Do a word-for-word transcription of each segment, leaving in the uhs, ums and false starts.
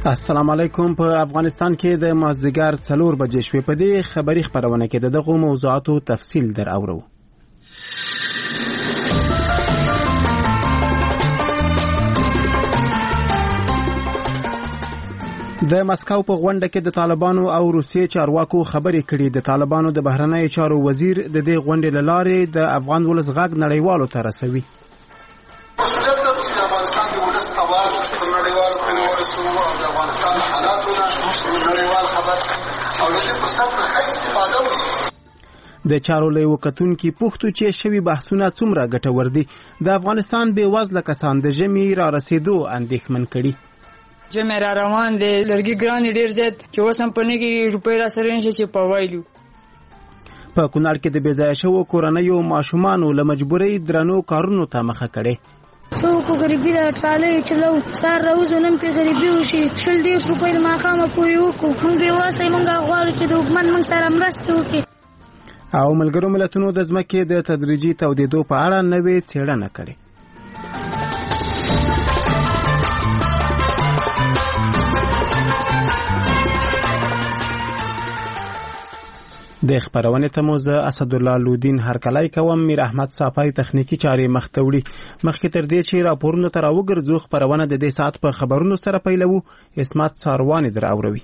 السلام علیکم. په افغانستان کې د مازدیګر څلور بجې شوې. په دې خبري خبرونه کې دغه موضوعاتو تفصیل در اورو. د مسکو په غونډه کې د طالبانو او روسیې چارواکو خبرې کړې. د طالبانو د بهرنیو چارو وزیر د دې غونډې له لارې د افغان ولس غږ نړیوالو ته رسوي. د چارو له وکتونکو پوښتنه چې شوی بحثونه څومره ګټور دي. د افغانستان بې وزله کسان د ژمي را رسیدو اندېښمن کړي. ژمي را روان دي، لرګي ګران ډیر زیات چې اوس هم په نګي روپۍ را سره نشي چې په وایلو. په کونړ کې د بې ځایه شوو کورنیو ماشومانو له مجبورۍ درنو کارونو ته مخه کړي. څوک غریبي د ټرالۍ چلو سار راوځو نن په غریبي وشي شل دېرش روپۍ د ماښامه پورې وکړو. موږ بې واسه موږ غواړو چې د حکومت موږ سره مرسته وکړي. او ملګرو ملتونو د ځمکې د تدریجي تودېدو په اړه نوې څېړنه کړې. د خبرونه ته مو زه اسد الله لودین هرکلای کوم. میر احمد صافای تخنیکی چارې مختوړي. مخکې تر دې چې راپورونه تر وګرځو خبرونه د دې سات په خبرونو سره پیلوو. اسمت ساروان در اوروي.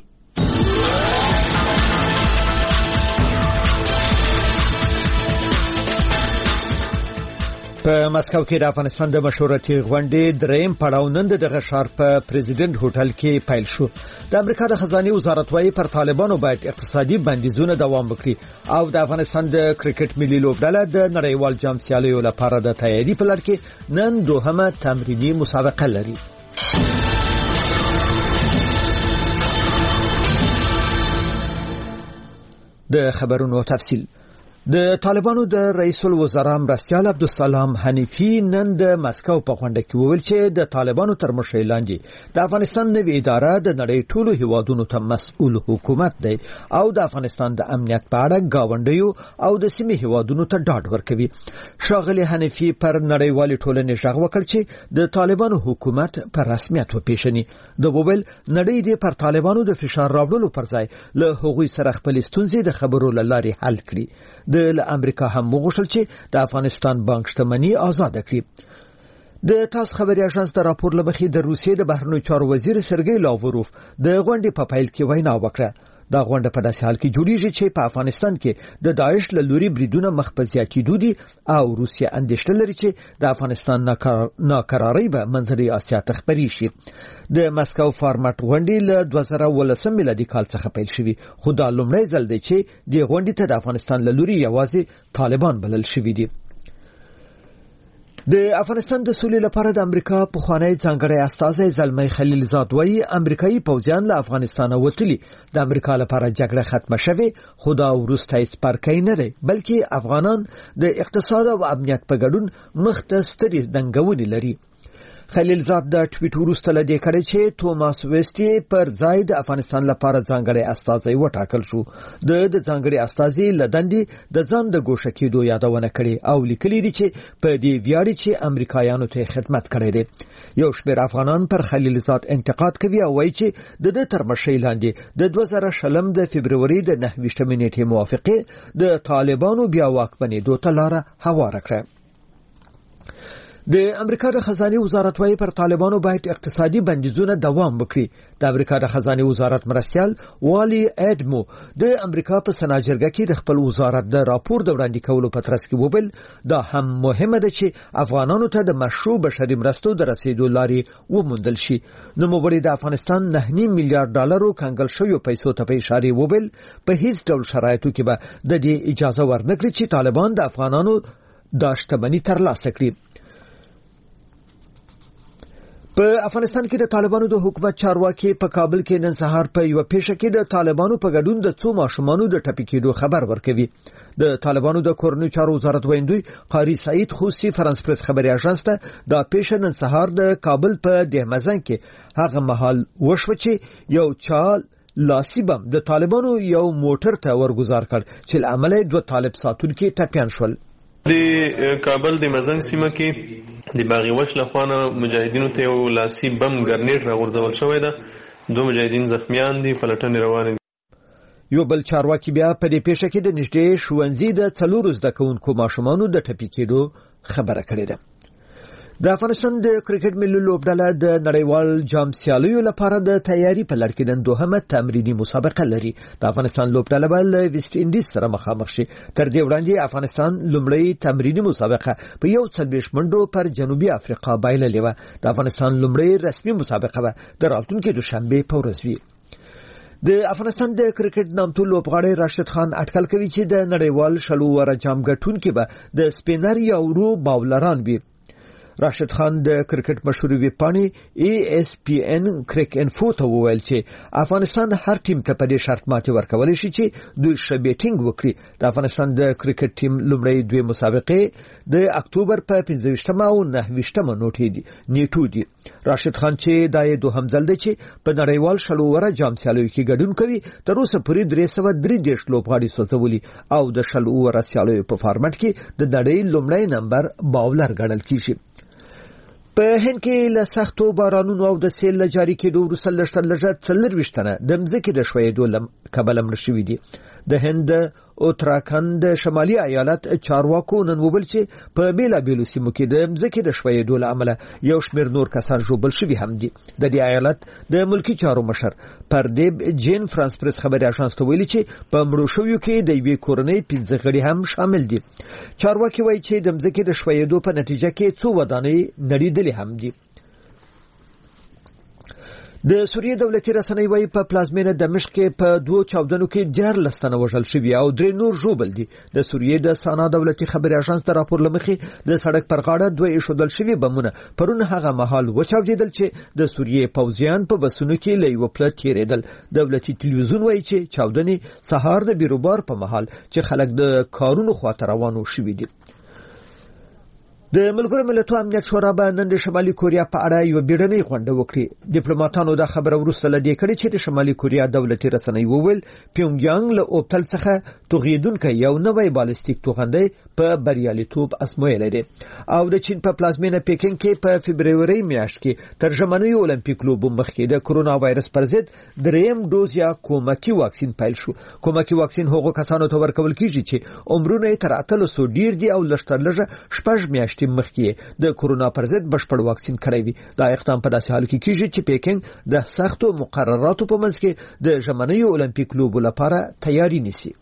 په مسکو کې د افغانستان د مشورتي غونډې دریم پړاو نن دغه ښار په پریزیدنت هوټل کې پیل شو. د امریکا د خزانه وزارت وايي پر طالبانو باید اقتصادي بندیزونه دوام وکړي او د افغانستان د کرکټ ملي لوبډله د نړیوال جام سیالیو لپاره د تیاری په لړ کې نن دوهمه تمرینی مسابقه لري. د خبرونو تفصیل. د طالبانو د رئیس الوزرا مرستیال عبدالسلام حنیفی نن د مسکو په غونډه کې وویل چې د طالبانو تر مشرۍ لاندې د افغانستان نوې اداره د نړۍ ټولو هیوادونو ته مسؤل حکومت دی او د افغانستان د امنیت په اړه گاونډیو او د سیمې هیوادونو ته ډاډ ورکوي. ښاغلی حنیفی پر نړیوالې ټولنې غږ وکړ چې د طالبانو حکومت پر رسمیت وپیژني. د وویل نړۍ دې پر طالبانو د فشار راوړلو پر ځای له هغوی سره خپل ستونزې د خبرو له لارې حل کړي. د امریکا هم وغوښتل چې د افغانستان بانک شتمنۍ آزاد کړي. د تاس خبري اژانس د راپور لمخې د روسیې د بهرنیو چارو وزیر سرګی لاوروف د غونډې په پیل کې وینا وکړه. دا غونډه په داسې حال کې جوړیږي چې په افغانستان کې د داعش له لوري بریدونه مخ په زیاتېدو دي او روسیه اندېښنه لري چې د افغانستان ناکرارۍ به منځنۍ اسیا ته خپرې شي. د مسکو فارمټ غونډې له دوه زره ولسم میلادي کال څخه پیل شوې، خو دا لومړی ځل دی چې د غونډې ته د افغانستان له لوري یوازې طالبان بلل شوي دي. د افغانستان د سولې لپاره د امریکا پخوانی ځانګړی استازی زلمی خلیلزاد وایي امریکایي پوځیان له افغانستانه وتلي. د امریکا لپاره جګړه ختمه شوه، خو دا وروستی څپرکی نه دی بلکې افغانان د اقتصاد او امنیت په ګډون مخ ته سترې ننګونې لري. خلیلزاد د ټویټ وروسته لدې کړی چې توماس ویسټي پر ځای د افغانستان لپاره ځانګړی استازی وټاکل شو. د د ځانګړي استازي لدندې د ځان د ګوښه کېدو یادونه کړې او لیکلي دي چې په دې ویاړي چې امریکایانو ته خدمت کړی دی. یو شمېر افغانان پر خلیلزاد انتقاد کوي او وایي چې د د تر مشرۍ لاندې د دوه زره شلم د فبروري د نهه ویشتمې نیټې موافقه د طالبانو بیا واکمنېدو ته لاره هواره کړه. د امریکا د خزانه وزارت وايي پر طالبانو باید اقتصادي بندیزونه دوام وکړي. د امریکا د خزانه وزارت مرستیال والی اډمو د امریکا په سناجرګه کې د خپل وزارت د راپور د وړاندې کولو په ترڅ کې وویل دا هم مهمه ده چې افغانانو ته د مشروع بشري مرستو د رسیدو لارې وموندل شي. نوموړي د افغانستان نه نیم میلیارډ ډالرو کنګل شویو پیسو ته په اشاره وویل په هیڅ ډول شرایطو کې به د دې اجازه ورنکړي چې طالبان د افغانانو د شتمنۍ ترلاسه کړي. په افغانستان کې د طالبانو د حکومت چارواکي په کابل کې نن سهار په یو پیښه کې د طالبانو په ګډون د څو ماشومانو د ټپي کېدو خبر ورکوي. د طالبانو د کورنیو چارو وزارت ویندوی قاری سعید خوسی فرانس پریس خبري اژانس ته د پیښه نن سهار د کابل په دهمزن کې هغه مهال وشو چې یو چال لاسي بم د طالبانو یو موټر ته ورګزار کړ چې عمله دوه طالب ساتونکو ټپيان شول. د کابل د مزنګ سیمه کې د باغی وش لخوانه مجاهدینو ته یو لاسي بم ګرنیټ راغورځول شوی دی. دوه مجاهدین زخمیان دي، پلټنې روانې دي. یو بل چارواکي بیا په دې پیښه کې د نږدې ښوونځي د څلورو زده کوونکو ماشومانو د ټپي کېدو خبره کړې ده. د افغانستان د کرکټ ملي لوبډله د نړیوال جام سیالیو لپاره د تیاری په لړ کې نن دوهمه تمرینی مسابقه لري. د افغانستان لوبډله به له ویسټ انډیز سره مخامخ شي. تر دې وړاندې افغانستان لومړی تمرینی مسابقه په یو څلوېښت منډو پر جنوبي افریقا بایللې وه. د افغانستان لومړی رسمي مسابقه به د راتلونکي دوشنبه په ورځ وي. د افغانستان د کرکټ نامتو لوبغاړی راشد خان اټکل کوي چې د نړیوال شلو وره جام ګټونکي به د سپینر یا ورو باولران وي. راشد خان د کرکټ مشهور ویبپاڼې ای اس پی ان کرک انفو ته وویل چې افغانستان هر ټیم ته په دې شرط ماتې ورکولی شي چې دوی ښه بیټینګ وکړي. د افغانستان د کرکټ ټیم لومړی دوی مسابقې د اکتوبر په پنځه ویشتمه او نهه ویشتمه نیټو دي. راشد خان چې دا یې دوهم ځل دی چې په نړیوال شلو وره جام سیالیو کې ګډون کوي. تر اوسه پورې درې سوه درې دېرش لوبغاړي سوځولي او د شلو وره سیالیو په فارمټ کې د نړۍ لومړی نمبر باولر ګڼل کیږي. په هند کې له سختو بارانونو او د سیل له جاري کېدو وروسته لږ تر لږه څلوېښت تنه د مځکې د ښویېدو له کبله مړه شوي دي. د هند اتراکند شمالي ایالت چارواکو نن وویل چې په بیلابیلو سیمو کې د مځکې د ښویېدو له امله یو شمېر نور کسان ژوبل شوي هم دي. د دې ایالت د ملکي چارو مشر پردیب جین فرانس پریس خبري اژانس ته ویلي چې په مړو شویو کې د یوې کورنۍ پنځه غړي هم شامل دي. چارواکي وایي چې د مځکې د ښویېدو په نتیجه کې څو ودانۍ نړېدلې هم دي. د سوریې دولتي رسنۍ وايي په پلازمینه دمشق کې په دوه چاودنو کې دیارلس تنه وژل شوي او درې نور ژوبل دي. د سوریې د سانا دولتي خبري اژانس د راپور له مخې د سړک پر غاړه دوه ایښودل شوي بمونه پرون هغه مهال وچاودېدل چې د سوریې پوځیان په بسونو کې له یوه پله تېرېدل. دولتي تلویزیون وايي چې چاودنې سهار د بیروبار په مهال چې خلک د کارونو خواته روانو شوي دي. د ملګرو ملتونو امنیت شورا به نن د شمالي کوریا په اړه یو بیړنۍ غونډه وکړي. ډیپلوماټانو دا خبره وروسته له دې کړې چې د شمالي کوریا دولتي رسنۍ وویل پیونګیانګ له اوبتل څخه توغیدونکی یو نوی بالستیک توغندی په بریالیتوب ازمویلی دی. او د چین په پلازمینه پیکینګ کې په فبروري میاشت کې تر ژمنیو اولمپیک لوبو مخکې د کرونا وایرس پر ضد دریم ډوز یا کومکی واکسین پیل شو. کومکی واکسین هغو کسانو ته ورکول کیږي چې عمرونه یې تر اتلسو ډیر دي او لږ تر لږه شپږ میاشتې مخکې د کرونا پر ضد بشپړ واکسین کړی وي. دا اقدام په داسې حال کې کیږي چې پیکینګ د سختو مقرراتو په منځ کې د ژمنیو اولمپیک لوبو لپاره تیاری نیسي.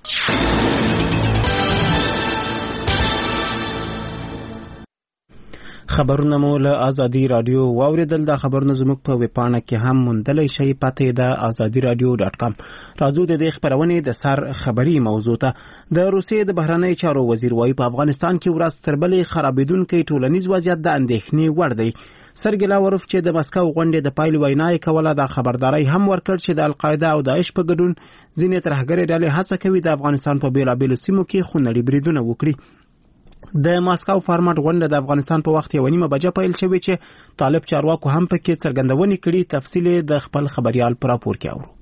خبرونه مو له ازادي رادیو واوریدل. دا خبرونه زموږ په ویبپاڼه کې هم موندلی شئ. پته ده ازادي رادیو ډاټ کام. راځو د دې خبرونې د سر خبري موضوع ته. د روسیې د بهرنی چارو وزیر وايي په افغانستان کې ورځ تر بلې خرابېدونکی ټولنیز وضعیت د اندېښنې وړ دی. سرګی لاوروف چې د مسکو غونډې د پایل وینا یې کوله د خبرداري هم ورکړ چې د القاعده او داعش په ګډون ځینې ترهګرې ډلې هڅه کوي د افغانستان په بیلابیلو سیمو کې خونړي بریدونه وکړي. د ماسکو فارمټ غونډه د افغانستان په وخت یو نیمه بجه پیل شوې چې طالب چارواکو هم پکې څرګندونې کړي. تفصیل د خپل خبريال پر راپور کې اورو.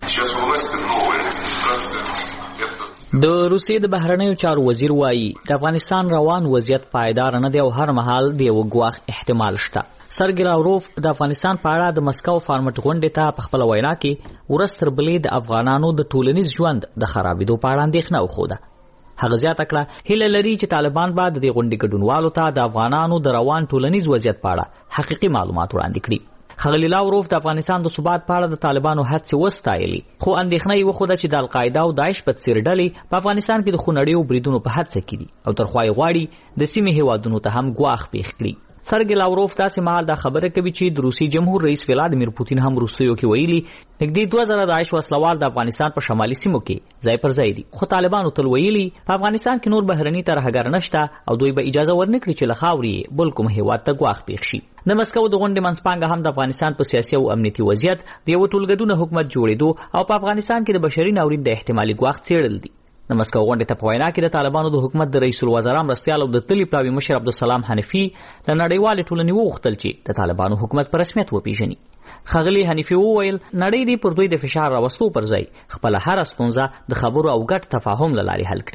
د روسیې د بهرنیو چارو وزیر وایي د افغانستان روان وضعیت پایدار نه دی او هر مهال د یو ګواښ احتمال شته. سرګی لاوروف د افغانستان په اړه د مسکو فارمټ غونډې ته په خپل وینا کې ورځ تر بلې د افغانانو د ټولنیز ژوند د خرابېدو په اړه اندېښنه وښوده. هغه زیاته کړه هیله لري چې طالبان به د دې غونډې ګډونوالو ته د افغانانو د روان ټولنیز وضعیت په اړه حقیقي معلومات وړاندې کړي. ښاغلي لاوروف د افغانستان د ثبات په اړه د طالبانو هڅې وستایلې خو اندېښنه یې وښوده چې د القاعده او داعش په څېر ډلې په افغانستان کې د خونړیو بریدونو په هڅه کې دي او ترخوا یې غواړي د سیمې هیوادونو ته هم ګواښ پېښ کړي. سرګی لاوروف داسې مهال دا خبره کوي چې د روسي جمهور رئیس ولادیمیر پوتین هم وروستیو کې ویلي نږدې دوه زره داعش وسلوال د افغانستان په شمالي سیمو کې ځای پر ځای دي. خو طالبانو تل ویلي په افغانستان کې نور بهرني ترهګر نشته او دوی به اجازه ورنکړي چې له خاورې بل کوم هیواد ته ګواښ پېښ شي. د مسکو د غونډې منځپانګه هم د افغانستان په سیاسي او امنیتي وضعیت د یو ټولګډونه حکومت جوړېدو او په افغانستان کې د بشري ناورین د احتمالي ګواښ څېړل دي. د مسکو غونډې ته په وینا کې د طالبانو د حکومت د رئیس الوزرا مرستیال او د تلي پلاوي مشر عبدالسلام حنفي له نړیوالې ټولنې وغوښتل چې د طالبانو حکومت په رسمیت وپیژني. ښاغلي حنفي وویل نړۍ دې پر دوی د فشار راوستو پر ځای خپله هره ستونزه د خبرو او ګډ تفاهم له لارې حل کړي.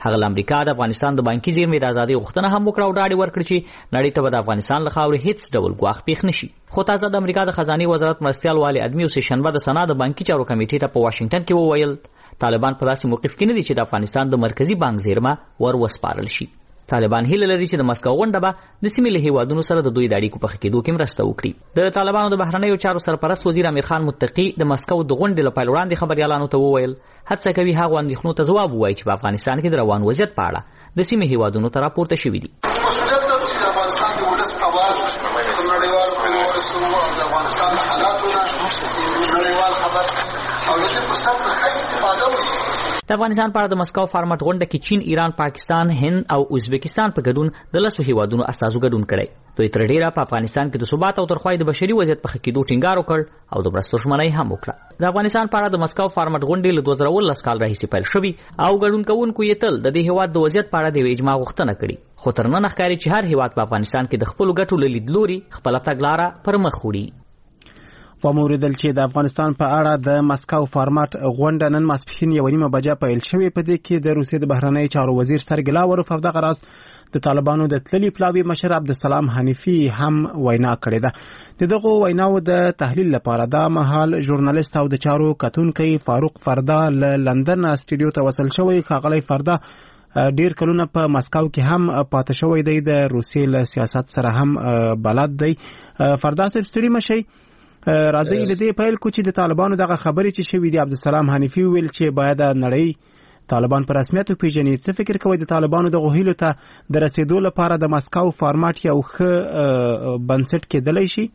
هغه د امریکا د افغانستان د بانکي زیرمې د ازادۍ غوښتنه هم وکړه او ډاډ ورکړ چې نړۍ ته به د افغانستان له خاورې هیڅ ډول ګواښ پیښ نشي. خو تازه د امریکا د خزانه وزارت مرستیال والي ادمي اوس شنبه د سنا د بانکي چارو کمیټې ته په واشنگټن کې وویل طالبان په داسې موقف کې نه دي چې د افغانستان د مرکزی بانک زیرمه ور وسپارل شي. طالبان هیله لري چې د مسکو غونډه به د سیمې له هیوادونو سره د دوی د اړیکو په ښه کېدو کې مرسته وکړي. د طالبانو د بهرنیو چارو سرپرست وزیر امیر خان متقي د مسکو د غونډې له پیل وړاندې خبريالانو ته وویل هڅه کوي هغه اندېښنو ته ځواب ووایي چې په افغانستان کې د روان وضعیت په اړه د سیمې هیوادونو ته راپورته شوي دي. مسؤلیت د افغانستان د ولس په اواز د نړیوال پیوستو او د افغانستان د حالاتو نه نړیوال خبر او د فرصت څخه استفاده وکړي. د افغانستان په اړه د مسکو فارمټ غونډه کې چین، ایران، پاکستان، هند او ازبکستان په ګډون د لسو هیوادونو استازو ګډون کړی. دوی تر ډیره په افغانستان کې د ثبات او ترخوای د بشري وضعیت په ښه کېدو ټینګار وکړ او د مرستو ژمنه هم وکړه. د افغانستان په اړه د مسکو فارمټ غونډې له دوه زره اوولس کال راهیسې پیل شوې او ګډون کوونکو یې تل د دې هیواد د وضعیت په اړه د اجماع غوښتنه کړې. خو تر نن ښکاري چې هر هیواد په افغانستان کې د خپلو ګټو له لیدلوري خپله تګلاره پر مخ وړي. وموریدل چې د افغانستان په اړه د مسکو فارمټ غونډه نن ماسپښین یو نیمه بجه پیل شوې. په دې کې د روسیې د بهرنی چارو وزیر سرګی لاوروف او دغه راز د طالبانو د تللي پلاوي مشر عبدالسلام حنیفي هم وینا کړې ده. د دغه ویناو د تحلیل لپاره د مهال ژورنالیست او د چارو کتونکي فاروق فردا له لندن استودیو ته وصل شوی. ښاغلی فردا ډیر کلونه په مسکو کې هم پاتې شوی دی، د روسیې له سیاست سره هم بلد دی. فردا صاحب ستړي مشي راځي له دې پیل کو چې د طالبانو دغه خبرې چې شوې دي. عبدالسلام حنیفي ویل چې باید نړۍ طالبان په رسمیت وپیژني. څه فکر کوئ د طالبانو د غوهیلو ته د رسیدو لپاره د مسکو فارمټ یو ښه بنسټ کېدلی شي؟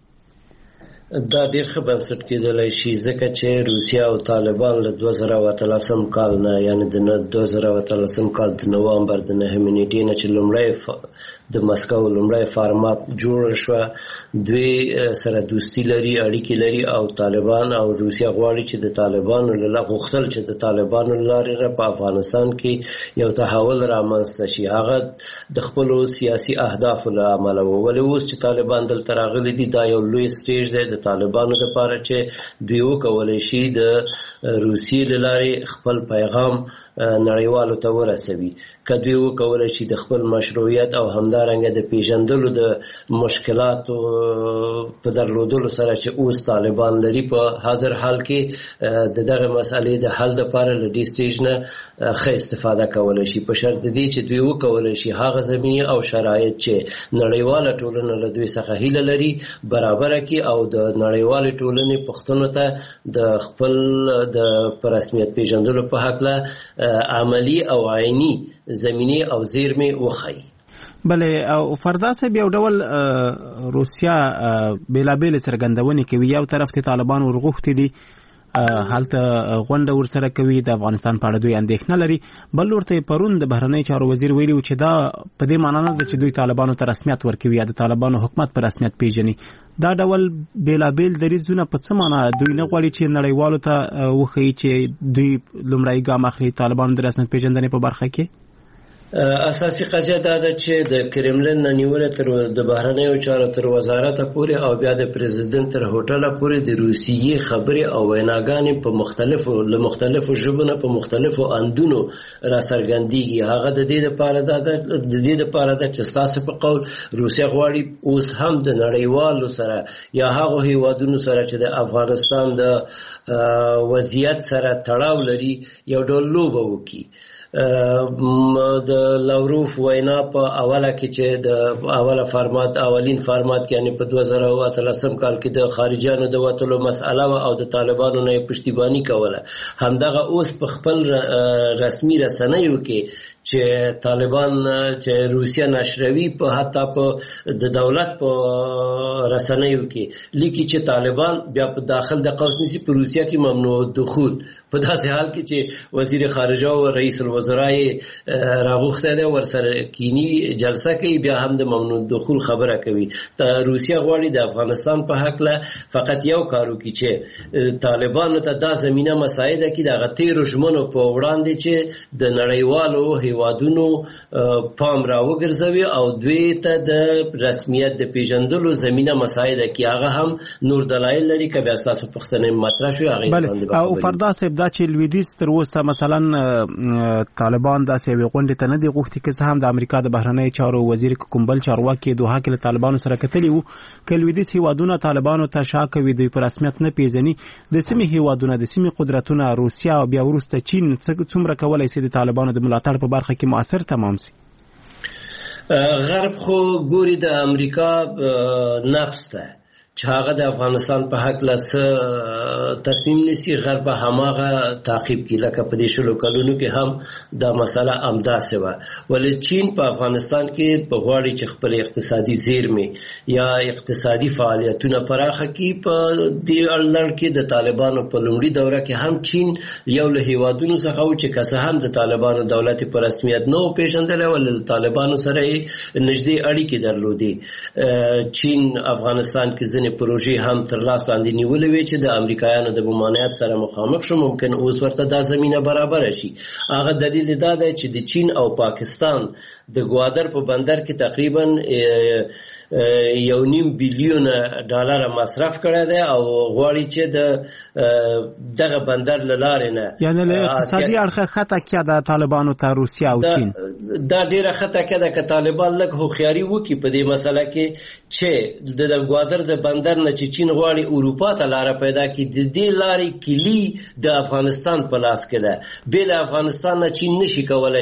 دا ډیر ښه بنسټ کېدلی شي ځکه چې روسیه او طالبان له دوه زره اتلسم کال نه یعنې د دوه زره اتلسم کال د نوامبر د نهمې نیټې نه چې لومړی د مسکو لومړی فارمات جوړه شوه، دوی سره دوستي لري، اړیکې لري او طالبان او روسیه غواړي چې د طالبانو له لارې غوښتل چې د طالبانو له لارې په افغانستان کې یو تحول رامنځته شي، هغه د خپلو سیاسي اهدافو له امله و. ولې اوس چې طالبان دلته راغلي دي دا یو لوی سټیج دی د طالبانو لپاره چې دوی وکولی شي د روسیې له لارې خپل پیغام نړیوالو ته ورسوي. که دوی وکولی شي د خپل مشروعیت او همدارنګه د پیژندلو د مشکلاتو په درلودلو سره چې اوس طالبان لري په حاضر حال کې د دغه مسئلې د حل لپاره له دې سټیج نه ښه استفاده کولی شي، په شرط دی چې دوی وکولی شي هغه زمینې او شرایط چې نړیواله ټولنه له دوی څخه هیله لري برابره کړي او د نړیوالې ټولنې پښتنو ته د خپل د په رسمیت پیژندلو په هکله عملی او عیني زمینی او زیرمې وخی. بله او فردا صاحب یو ډول روسیا بیلابیل څرګندونې کوي، یو طرف ته طالبان ورغوښتي دي حالته غونډه ورسره کوي، د افغانستان په اړه دوی اندېښنه لري، بل ورته پرون د بهرنی چارو وزیر ویلي چې دا په دې معنی نه ده چې دوی طالبانو ته رسمیت ورکوي یا د طالبانو حکومت په رسمیت پیژني. دا ډول بیلابیل دریځونه په څه معنی دوی نه غواړي چې نړیوالو ته وښیي چې دوی لومړی ګام اخلي طالبانو د رسمیت پیژندنې په برخه کې؟ اساسي قضیه دا ده چې د کرملین نه نیولې تر د بهرنیو چارو تر وزارت پورې او بیا د پریزیدنت تر هوټل پورې د روسیې خبرې او ویناګانې په مختلفو له مختلفو ژبونو په مختلفو اندونو را څرګندېږي. هغه د دې لپاره دا د دې لپاره ده چې ستاسو په قول روسیه غواړي اوس هم د نړیوالو سره یا هغه هیوادونو سره چې د افغانستان د وضعیت سره تړاو لري یو ډول لوبه وکړي. د لاوروف وینا په اوله کې چې د اوله فارمات اولین فارمات کې یعنی په دوه زره اتلسم کال کې د خارجيانو د وټلو مسأله او د طالبانو نه پښتیبانی کوله، همدغه اوس په خپل رسمي رسنیو کې چې طالبان چې روسیا نشروي په حتی په د دولت په رسنیو کې لیکي چې طالبان بیا په داخل د قوس نسی په روسیا کې ممنوع دخول، په داسې حال کې چې وزیر خارجه او رئیس الوزرا راغوښته ده ورسره کینی جلسه کوي بیا هم د ممنوع دخول خبره کوي. ته روسیا غواړي د افغانستان په حق له فقط یو کارو کې چې طالبانو ته دا زمينه مساعده کې د غتیر ژمنو په وړاندې چې د نړیوالو هیوادونو پام را وګرځوي او دوی ته د رسمیت د پیژندلو زمينه مساعده کې هغه هم نور دلایل لري که بیا اساس پښتنې مطرح شو هغه باندې. او فردا صاحب دا چې لویدیځ تر اوسه مثلا طالبان داسې یوې غونډې ته نه دي غوښتي که څه هم د امریکا د بهرنیو چارو وزیر کوم بل چارواکي دوحه کې له طالبانو سره کتلي وو که لویدیځ هیوادونه طالبانو ته شا کوي دوی په رسمیت نه پیژني د سیمې هیوادونه د سیمې قدرتونه روسیا او بیا وروسته چین څومره کولی شي د طالبانو د ملاتړ په برخه کې مؤثر تمام شي؟ غرب خو ګوري د امریکا نفس ده چې هغه د افغانستان په حق له تصمیم نیسي، غرب هماغه تعقیب کی لکه په دې شلو کلونو کې هم دا مسله همداسې وه. ولې چین په افغانستان کې په غواړي چې خپل اقتصادي زیرمې یا اقتصادي فعالیتونه پراخه کړي. په دې اړه کې د طالبانو په لومړي دوره کې هم چین یو له هیوادونو څخه و چې که څه هم د طالبانو دولت په رسمیت نه و پیژندلی، ولې د طالبانو سره یې نږدې اړیکې درلودې. چین افغانستان کې ځینې پروژې هم تر لاس لاندې نیولې وې چې د امریکایانو د ممانعت سره مخامخ شو، ممکن اوس ورته دا زمینه برابر شي. هغه دلیل دا دی چې د چین او پاکستان د ګوادر په بندر کې تقریبا یو نیم بیلیون ډالر مصرف کړی دی او غواړي چې د دغه بندر له لارې نه یعنی له اقتصادي اړخه خطا کیا د طالبانو ته روسیا او چین دا ډیره خطا کیا ده که طالبان لږ هوښیاري وکړي په دې مسله کې چې د ګوادر د بندر نه چې چین غواړي اروپا ته لاره پیدا کړي، د دې لارې کلی د افغانستان په لاس کې ده. بې له افغانستان نه چین نشي کولی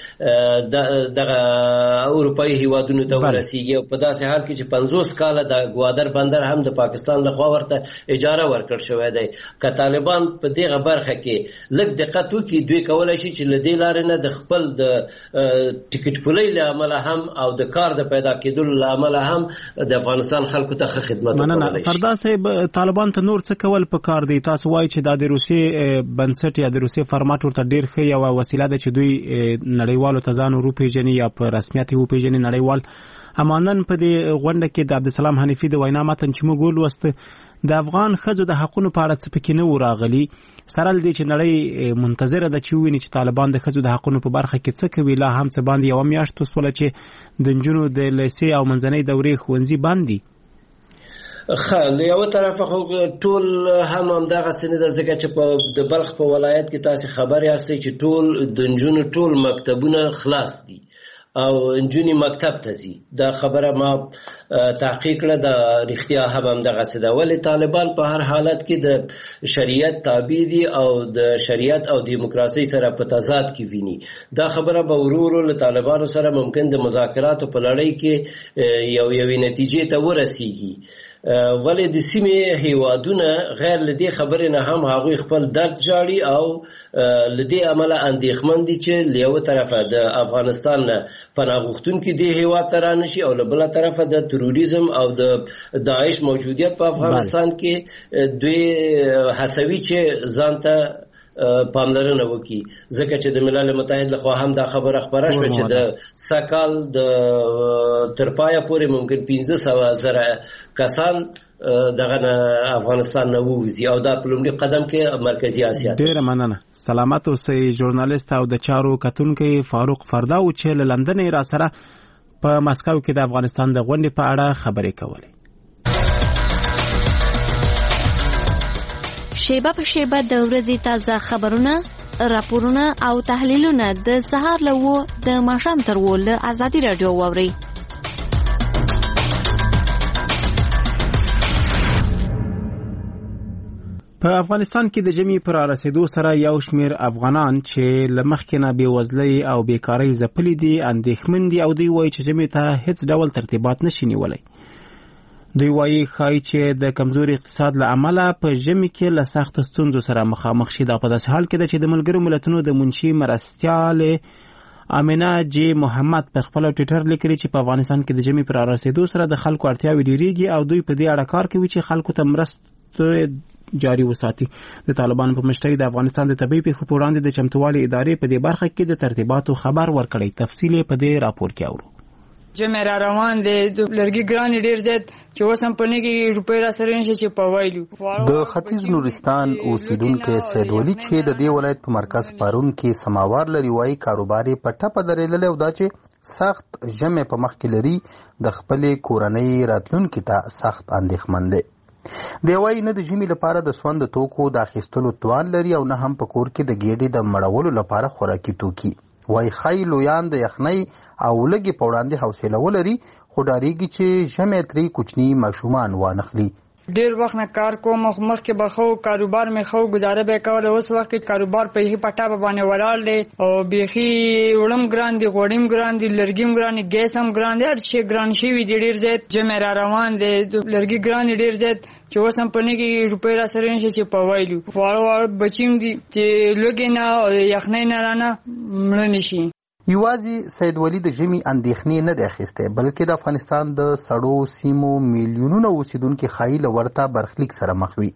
چې دغه اروپایي هیوادونو ته ورسیږي او په داسې حال کې چې پنځوس کاله د ګوادر بندر هم د پاکستان لخوا ورته اجاره ورکړ شوی دی. که طالبان په دغه برخه کې لږ دقت وکړي، دوی کولی شي چې له دې لارې نه د خپل د ټکټ پولۍ له امله هم او د کار د پیدا کېدلو له امله هم د افغانستان خلکو ته ښه خدمت وکړلی شي. فردا صاحب طالبان ته نور څه کول پکار دی؟ تاسو وایي چې دا د روسیې بنسټ یا د روسیې فرمات ورته ډېر ښه یوه وسیله ده چې دوی نړیوالو ته ځان وروپېژني یا په رسمیت یې وپېژني نړیوال. اما نن په دې غونډه کې د عبدالسلام حنیفي د وینا متن چې موږ ولوسته د افغان ښځو د حقونو په اړه څه پکې نه و راغلي، سره له دې چې نړۍ منتظره ده چې وویني چې طالبان د ښځو د حقونو په برخه کې څه کوي. لا هم څه باندې یوه میاشت وسوله چې د نجونو د لیسې او منځنۍ دورې ښوونځي بند دي. ښه، له یوه طرفه خو ټول هم همدغسې نه ده، ځکه چې د بلخ په ولایت کې تاسې خبر یاستئ چې ټول د نجونو ټول مکتبونه خلاص دي او نجونې مکتب ته ځي. دا خبره ما تحقیق کړه، دا رښتیا هم همدغسې ده. ولې طالبان په هر حالت کې د شریعت تابع دي او د شریعت او دیموکراسۍ سره په تضاد کې ویني. دا خبره به ورو ورو له طالبانو سره ممکن د مذاکراتو په لړۍ کې یو یوې نتیجې ته ورسیږي. ولې د سیمې هیوادونه غیر له دې خبرې نه هم هغوی خپل درد ژاړي او له دې امله اندېښمن دي چې له یوه طرفه د افغانستان نه پناه غوښتونکي دې هیواد ته رانشي او له بله طرفه د تروریزم او د داعش موجودیت په افغانستان کې دوی هڅوي چې ځان ته پاملرنه وکړي. ځکه چې د ملل متحد لخوا هم دا خبره خپره شوه چې د سږ د تر پایه پورې ممکن پنځه سوه زره کسان دغه افغانستان نه ووځي او دا په لومړي قدم کې مرکزي اسیا. ډېره مننه. سلامت اوسئ. ژورنالیست او د چارو کتونکی فاروق فردا و چې له لندن را سره په مسکو کې د افغانستان د غونډې په اړه خبرې کولې. شیبه په شیبه د ورځې تازه خبرونه، راپورونه او تحلیلونه د سهار له اوه د ماښام تر اوه له ازادي راډیو واورئ. په افغانستان کې د ژمي پر رسیدو سره یو شمیر افغانان چې له مخکې نه بېوزلۍ او بیکارۍ ځپلي دي اندېښمن دي او دوی وایي چې ژمي ته هیڅ ډول ترتیبات نشي نیولی. دوی وایي ښایي چې د کمزوري اقتصاد له امله په ژمي کې له سختو ستونزو سره مخامخ شي. دا په داسې حال کې ده چې د ملګرو ملتونو د منشي مرستیالې امینه جی محمد پر خپل ټویټر لیکلي چې په افغانستان کې د ژمي پر رسیدو سره د خلکو اړتیاوې ډېرېږي او دوی په دې اړه کار کوي چې خلکو ته مرستې جاری وساتي. د طالبانو په مشرۍ د افغانستان د طبیعي پیښو په وړاندې د چمتووالي ادارې په دې برخه کې د ترتیباتو خبر ورکړی. تفصیل یې په دې راپور کې اورو. جمع را روان دی، لرګي ګران ډیر زیات چې اوس هم په نګي روپۍ را سره نشي چې په وایلو. د ختیځ نورستان اوسیدونکو سید ولی چې د دې ولایت په مرکز پارون کې سماوار لري وایي کاروبار یې په ټپه درېدلی او دا چې سخت ژمی په مخ کې لري د خپلې کورنۍ راتلونکي ته سخت اندېښمن دی. دی وايي نه د ژمي لپاره د سوند توکو د اخیستلو توان لري او نه هم په کور کې د ګېډې د مړولو لپاره خوراکي توکي. وايي ښایي لویان د یخنۍ او لږې په وړاندې حوصله ولري خو ډارېږي چې ژمی ترې کوچني ماشومان وانخلي. ډیر وخت نه کار کوم مخکې به خو کاروبار مې خو گزاره به کوله اوس وخت کې کاروبار په هی پټا باندې ولاړ دی او بيخي وړم ګران دي غوړیم ګران دي لرګیم ګران دي ګیس هم ګران دي هر شي ګران شي وی ډیر زیات جمع را روان دي لرګي ګران ډیر زیات چې اوس هم پنه کې روپې را سره نشي چې په وایلو واړه واړه بچیم دي چې لګي نه یخنۍ نه رانه مړ نشي. یوازې سید ولی د ژمي اندېښنې نه دی اخیستی بلکې د افغانستان د سړو سیمو میلیونونه اوسیدونکي ښایي له ورته برخلیک سره مخ وي.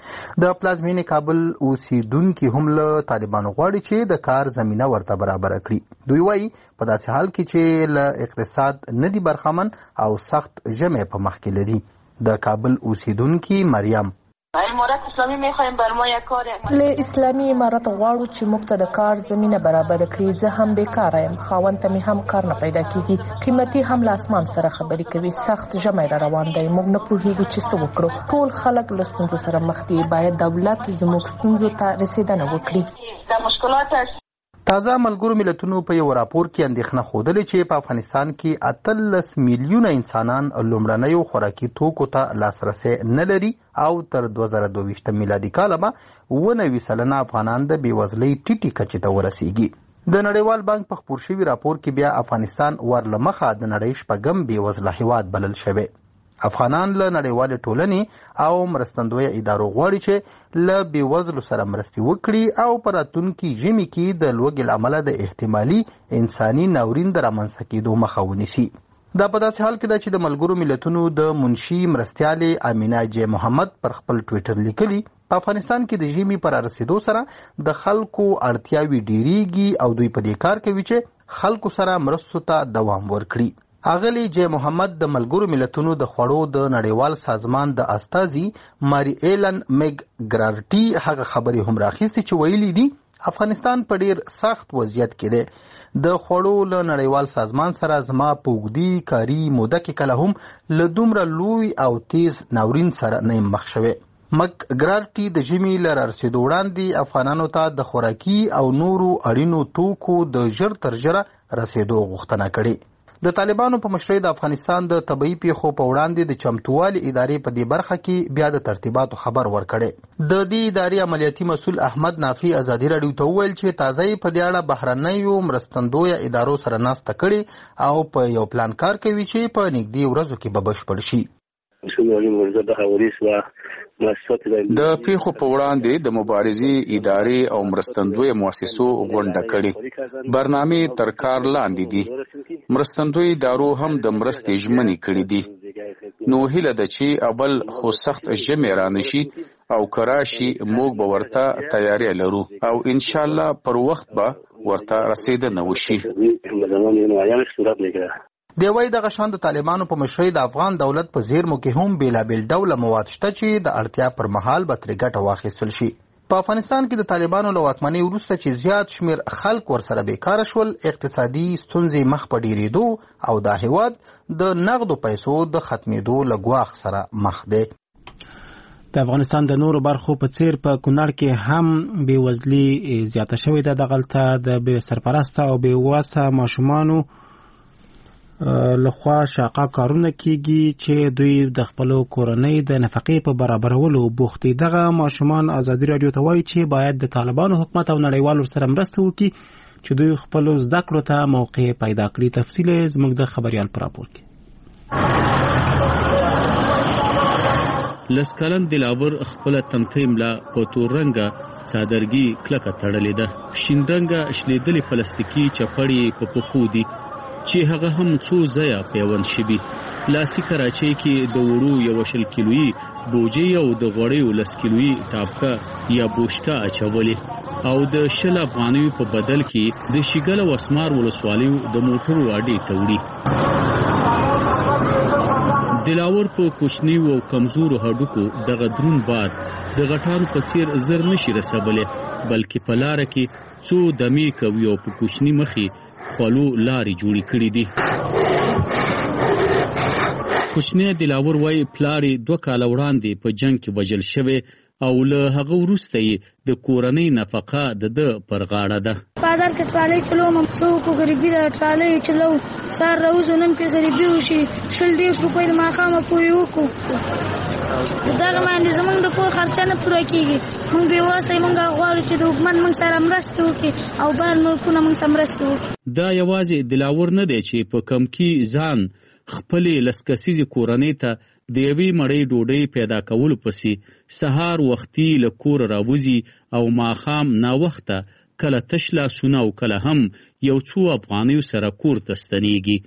د پلازمینې کابل اوسیدونکي هم له طالبانو غواړي چې د کار زمینه ورته برابره کړي. دوی وایي په داسې حال کې چې له اقتصاد نه دي برخمن او سخت ژمی په مخ کې لري. د کابل اوسیدونکي مریم امارت اسلامی میخوایم بر ما یک کار له اسلامی امارت غواړو چې موږ ته د کار زمینه برابر کړي. زه هم بیکاره یم خاوند ته مې هم کار نه پیدا کیږي قیمتي هم له اسمان سره خبرې کوي سخت ژمی را روان دی موږ نه پوهیږو چې څه وکړو. ټول خلک له ستونزو سره مخ دي باید دولت زموږ ستونزو ته رسیدنه وکړي. د مشکلات تازه ملګرو ملتونو په یو راپور کې اندېښنه ښودلې چې په افغانستان کې اتلس میلیونه انسانان لومړنیو خوراکي توکو ته لاسرسی نه لري او تر دوه زره دوه ویشتم میلادي کاله به اووه نوي سلنه افغانان د بېوزلۍ ټیټې کچې ته ورسیږي. د نړیوال بانک په خپور شوي راپور کې بیا افغانستان ورلمخه د نړۍ شپږم بېوزله هیواد بلل شوی. افغانان له نړیوالې ټولنې او مرستندویه ادارو غواړي چې له بېوزلو سره مرستې وکړي او په راتلونکي ژمي کې د لوږې له امله د احتمالي انساني ناورین د رامنځته کېدو مخه ونیسي. دا په داسې حال کې ده چې د ملګرو ملتونو د منشي مرستیالې امینا جې محمد پر خپل ټویټر لیکلي په افغانستان کې د ژمي پر رسیدو سره د خلکو اړتیاوې ډیریږي او دوی په دې کار کوي چې خلکو سره مرستو ته دوام ورکړي. اغلی جې محمد د ملګرو ملتونو د خوړو د نړیوال سازمان د استازي ماری ایلن میګ ګرارټي هغه خبرې هم راخیستې چې ویلي دي افغانستان په ډیر سخت وضعیت کې دی. د خوړو له نړیوال سازمان سره زما په اوږدې کاري موده کې کله هم له دومره لوی او تیز ناورین سره نه یم مخ شوی. مک ګرارټي د ژمي له رارسېدو وړاندې افغانانو ته د خوراکي او نورو اړینو توکو د ژر تر ژره رسېدو غوښتنه کړې. د طالبانو په مشرۍ د افغانستان د طبعي پیښو په وړاندې د چمتووالي ادارې په دې برخه کې بیا د ترتیباتو خبر ورکړی. د دې ادارې عملیاتي مسؤل احمد نافي ازادي راډیو ته وویل چې تازه یې په دې اړه بهرنیو مرستندویه ادارو سره ناسته کړې او په یو پلان کار کوي چې په نږدې ورځو کې به بشپړ شي. د پیښو په وړاندې د مبارزې ادارې او مرستندوی مؤسسو غونډه کړي. برنامې تر کار لاندې دي. مرستندوی ادارو هم د مرستې ژمنې کړې دي. نو هیله ده چې اول خو سخت ژمی رانشي او کراشي موږ به ورته تیاری لرو او ان شاء الله پر وخت به ورته رسیدنه وشي. دی وايي دغه شان د طالبانو په مشرۍ د افغان دولت په زیرمو کې هم بیلابیل ډوله مواد شته چې د اړتیا پر مهال به ترې ګټه واخیستل شي. په افغانستان کې د طالبانو له واکمنۍ وروسته چې زیات شمیر خلک ورسره بیکاره شول اقتصادي ستونزې مخ په ډیریدو او دا هیواد د نغدو پیسو د ختمېدو له ګواښ سره مخ دی. د افغانستان د نورو برخو په څیر په کونړ کې هم بېوزلي زیاته شوې ده. دغلته د بې سرپرسته او بې وسه ماشومانو لخوا شاقه کارونه کیږي چې دوی د خپل کورنۍ د نفقې په برابرولو بوخت دي. دغه ماشومان ازادي راډیو ته وایي چې باید د طالبانو حکومت او نړیوالو سره مرسته وکړي چې دوی خپل زده کړو ته موقع پیدا کړي. تفصیل زموږ د خبريال پر راپور کې. لسکلن دلاور خپل تمته املا په تور رنګه صادرګي کلکه تړلې ده. شیندرنګه شلیدلې پلاستیکي چپړې په پخو دي چې هغه هم څو ځایه پیوند شوي. لاسي کراچۍ کې د وړو یو شل کیلویي بوجۍ او د غوړیو لس کیلویي تاپکه یا بوشکه اچولې او د شل افغانیو په بدل کې د شیګل او اسمار ولسوالیو د موټرو اډې ته وړي. دلاور په کوچني او کمزورو هډوکو دغه درون بار د غټانو په څیر زر نشي رسولی بلکې په لاره کې څو دمې کوي او په کوچني مخې خلو لارې جوړې کړې دي. کوچنی دلاور وای پلاری دوه کال وړاندې په جنگ کې وژل شوی او له هغه وروسته یې د کورنۍ نفقه د ده پر غاړه ده. بازار کې ټرالۍ چلوم، څوک غریبي ده ټرالۍ چلو، سار راوځو نن کې غریبي وشي، شل دېرش روپۍ د ماښامه پورې وکړو. دغه باندې زمونږ د کور خرچه نه پوره کېږي. موږ بېوسه یې، موږ غواړو چې د حکومت موږ سره مرستې وکړي او بهر ملکونه موږ سره مرستې وکړي. دا یوازې دلاور نه دی چې په کمکي ځان خپلې لسکسیزې کورنۍ ته د یوې مړۍ ډوډۍ پیدا کولو پسې سهار وختي له کوره راوځي او ماښام ناوخته کله تش لاسونه او کله هم یو څو افغانیو سره کور ته ستنېږي،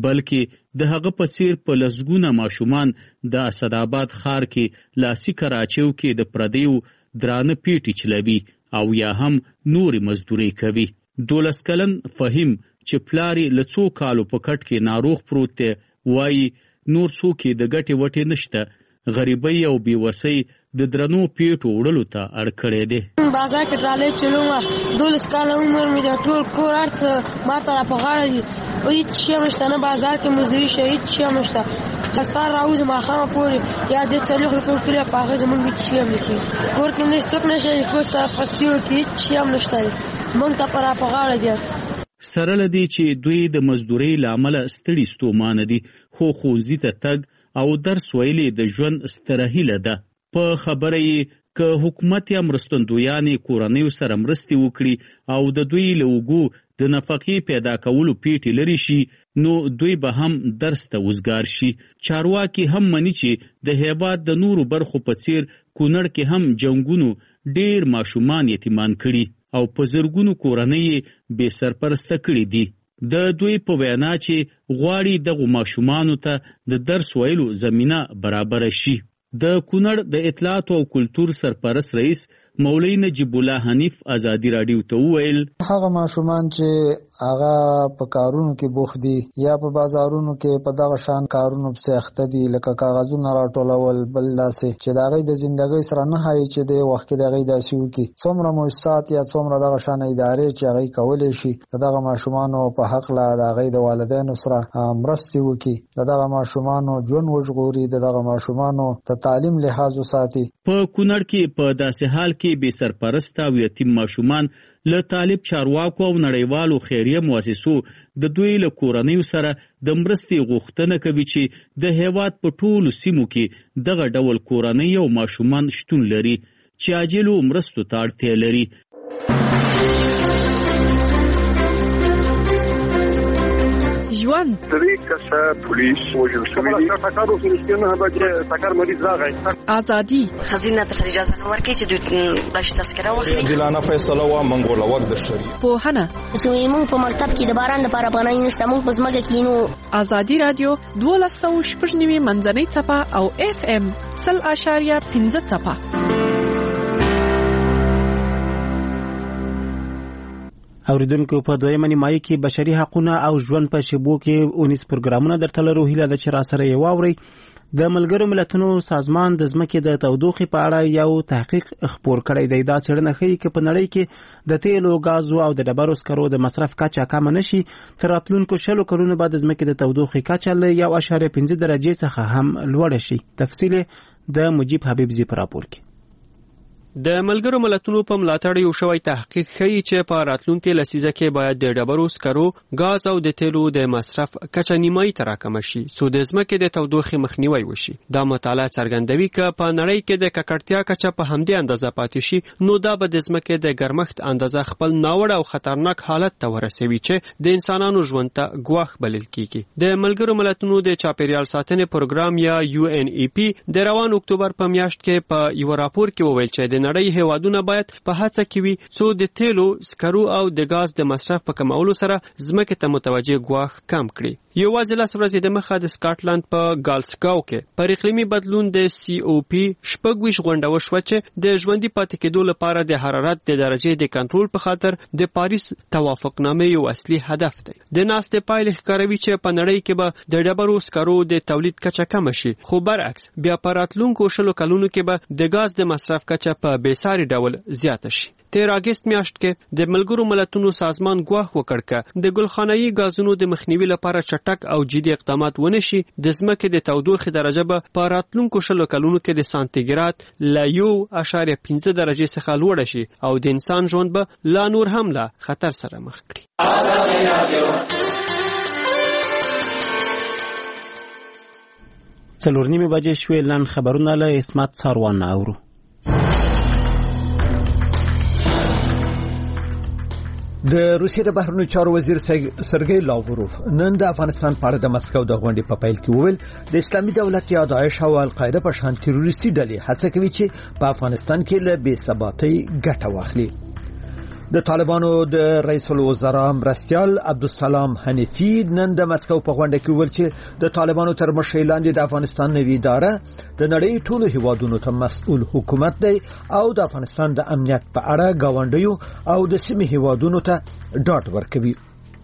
بلکې د هغه په څیر په لسګونه ماشومان د اسداباد ښار کې لاسي کراچیو کې د پردیو درانه پیټي چلوي او یا هم نورې مزدوري کوي. دولس کلن فهیم چې پلاری له څو کالو په کټ کې ناروغ پروت دی وایي نور څوک د ګټې وټې نشته، غریبۍ او بېوسۍ د درنو پیټو وړلو ته اړ کړی دی. بازار کې ټرالۍ چلومه، دولس کاله عمر مې دی، ټول کور هر څه ما ته را په غاړه دي، هېڅ شی هم نشته، نه بازار کې مزدوري شته، هېڅ شی هم نشته. سهار راوځو ماښامه پورې یا دې څلوېښت روپۍ ورکړي په هغه زمونږ هېڅ شی هم نه کېږي. کور کې نه څوک نه شي کور سره خستي وکړي، هېڅ شی هم نشته دی، مونږ ته په را په غاړه دي. سره له دې چې دوی د مزدورۍ له امله ستړي ستومانه دي، خو ښوونځي ته تګ او درس ویلې د ژوند ستره هیله ده. په خبره یې که حکومت یا مرستندویانې کورنیو سره مرستې وکړي او د دوی له اوږو د نفقې پیدا کولو پیټې لرې شي، نو دوی به هم درس ته وزګار شي. چارواکي هم مني چې د هیواد د نورو برخو په څیر کونړ کې هم جنګونو ډیر ماشومان یتیمان کړي او په زرګونو کورنۍ بې سرپرسته کړي دي. د دوی په وینا چې غواړي دغو ماشومانو ته د درس ویلو زمینه برابره شي. د کونړ د اطلاعاتو او کلتور سرپرست رئیس مولوی نجیب الله حنیف ازادي راډیو ته وویل هغه ماشومان چې هغه په کارونو کې بوخت دي یا په بازارونو کې په دغه شان کارونو پسې اخته دي لکه کاغذونه راټولول بل داسې چې د هغوی د زندګۍ سره نه ښایي چې د وخت کې د هغوی داسې وکړي. څومره مؤسسات یا څومره دغه شان ادارې چې هغوی کولی شي د دغه ماشومانو په هکله د هغوی د والدینو سره مرستې وکړي، د دغه ماشومانو ژوند وژغوري، د دغه ماشومانو د تعلیم لحاظ وساتي. په کونړ کې په داسې حال کې بې سرپرسته او یتیم ماشومان له طالب چارواکو او نړیوالو خیریه مؤسسو د دوی له کورنیو سره د مرستې غوښتنه کوي چې د هیواد په ټولو سیمو کې دغه ډول کورنۍ او ماشومان شتون لري چې عاجلو مرستو ته اړتیا لري. ژوند درې کسه پولیس وژل شوي دي. ټکر وسو نه به چې ټکر مریض راغی. ازادي خزینه ته اجازه نه ورکړي چې دوی راشي تذکره واخلي. عادلانه فیصله وا منګول وخت د شریعت. پوهنه زموږ په مکتب کې د باران لپاره پناه نشته، موږ په ځمکه کې نو. ازادي رادیو دولس سوه شپږ نوي منځنۍ څپه او اف ام سل اشاریه پنځه څپه. اوریدونکو په دویمه نیمایي کې بشري حقوقونه او ژوند په شیبو کې اونیس پروګرامونه درته لرو. هیله ده چې را سره یې واورئ. د ملګرو ملتونو سازمان د ځمکې د تودوخې په اړه یو تحقیق خپور کړی دی. دا څېړنه ښیي چې په نړۍ کې د تیلو، غازو او د ډبرو سکرو د مصرف کچه کمه نشي، تر راتلونکو شلو کلونو به د ځمکې د تودوخې کچه له یو اعشاریه پنځه درجې څخه هم لوړه شي. تفصیل د مجیب حبیبزي په راپور کې. د ملګرو ملتونو په ملاتړ یو شوی تحقیق ښیي چې په راتلونکي لسیزه کې باید د ډبرو سکرو، غاز او د تیلو د مصرف کچه نیمایي ته راکمه شي څو د ځمکې د تودوخې مخنیوی وشي. دا مطالعه څرګندوي چې په نړۍ کې د ککړتیا کچه په همدې اندازه پاتې شي، نو دا به د ځمکې د ګرمښت اندازه خپل ناوړه او خطرناک حالت ته ورسوي چې د انسانانو ژوند ته ګواښ بلل کیږي. د ملګرو ملتونو د چاپیریال ساتنې پروګرام یا یو ان ای پی د روان اکتوبر په میاشت کې په یو راپور کې وویل چې د نړۍ هیوادونه باید په هڅه کې وي څو د تیلو، سکرو او د غاز د مصرف په کمولو سره ځمکې ته متوجه ګواښ کم کړي. یوازې لس ورځې د مخه د سکاټلند په ګالسکاو کې پر اقلیمي بدلون د سی او پی شپږ ویشت غونډه وشوه چې د ژوندي پاتې کېدو لپاره د حرارت د درجې د کنټرول په خاطر د پاریس توافقنامې یو اصلي هدف دی. د ناستې پایلې ښکاروي چې په نړۍ کې به د ډبرو سکرو د تولید کچه کم شي، خو برعکس بیا په راتلونکو شلو کلونو کې به د غاز د مصرف کچه په په بیساري ډول زیاته شي. تیر اگست میاشت کې د ملګرو ملتونو سازمان ګواښ وکړ چې د ګلخانه‌ای غازونو د مخنیوي لپاره چټک او جدي اقدامات ونشي د ځمکې د تودوخې درجه به په راتلونکو شلو کلونو کې د سانتیګراد له یو اعشاریه پنځه درجې څخه لوړه شي او د انسان ژوند به لا نور هم له خطر سره مخ کړي. څلور نیمه بجې شوې. لن خبرونه له اسمت ساروان اورو. د روسیې د بهرنیو چارو وزیر سرګی لاوروف نن د افغانستان په اړه د مسکو د غونډې په پیل کې وویل د اسلامي دولت یا داعش او القاعده په شان تروریستي ډلې هڅه کوي چې په افغانستان کې له بې ثباتۍ ګټه واخلي. د طالبانو د رئیس الوزرا مرستیال عبدالسلام حنیفی نن د مسکو په غونډه کې وویل چې د طالبانو تر مشرۍ لاندې د افغانستان نوي اداره د نړۍ ټولو هیوادونو ته مسؤل حکومت دی او د افغانستان د امنیت په اړه گاونډیو او د سیمې هیوادونو ته ډاډ ورکوي.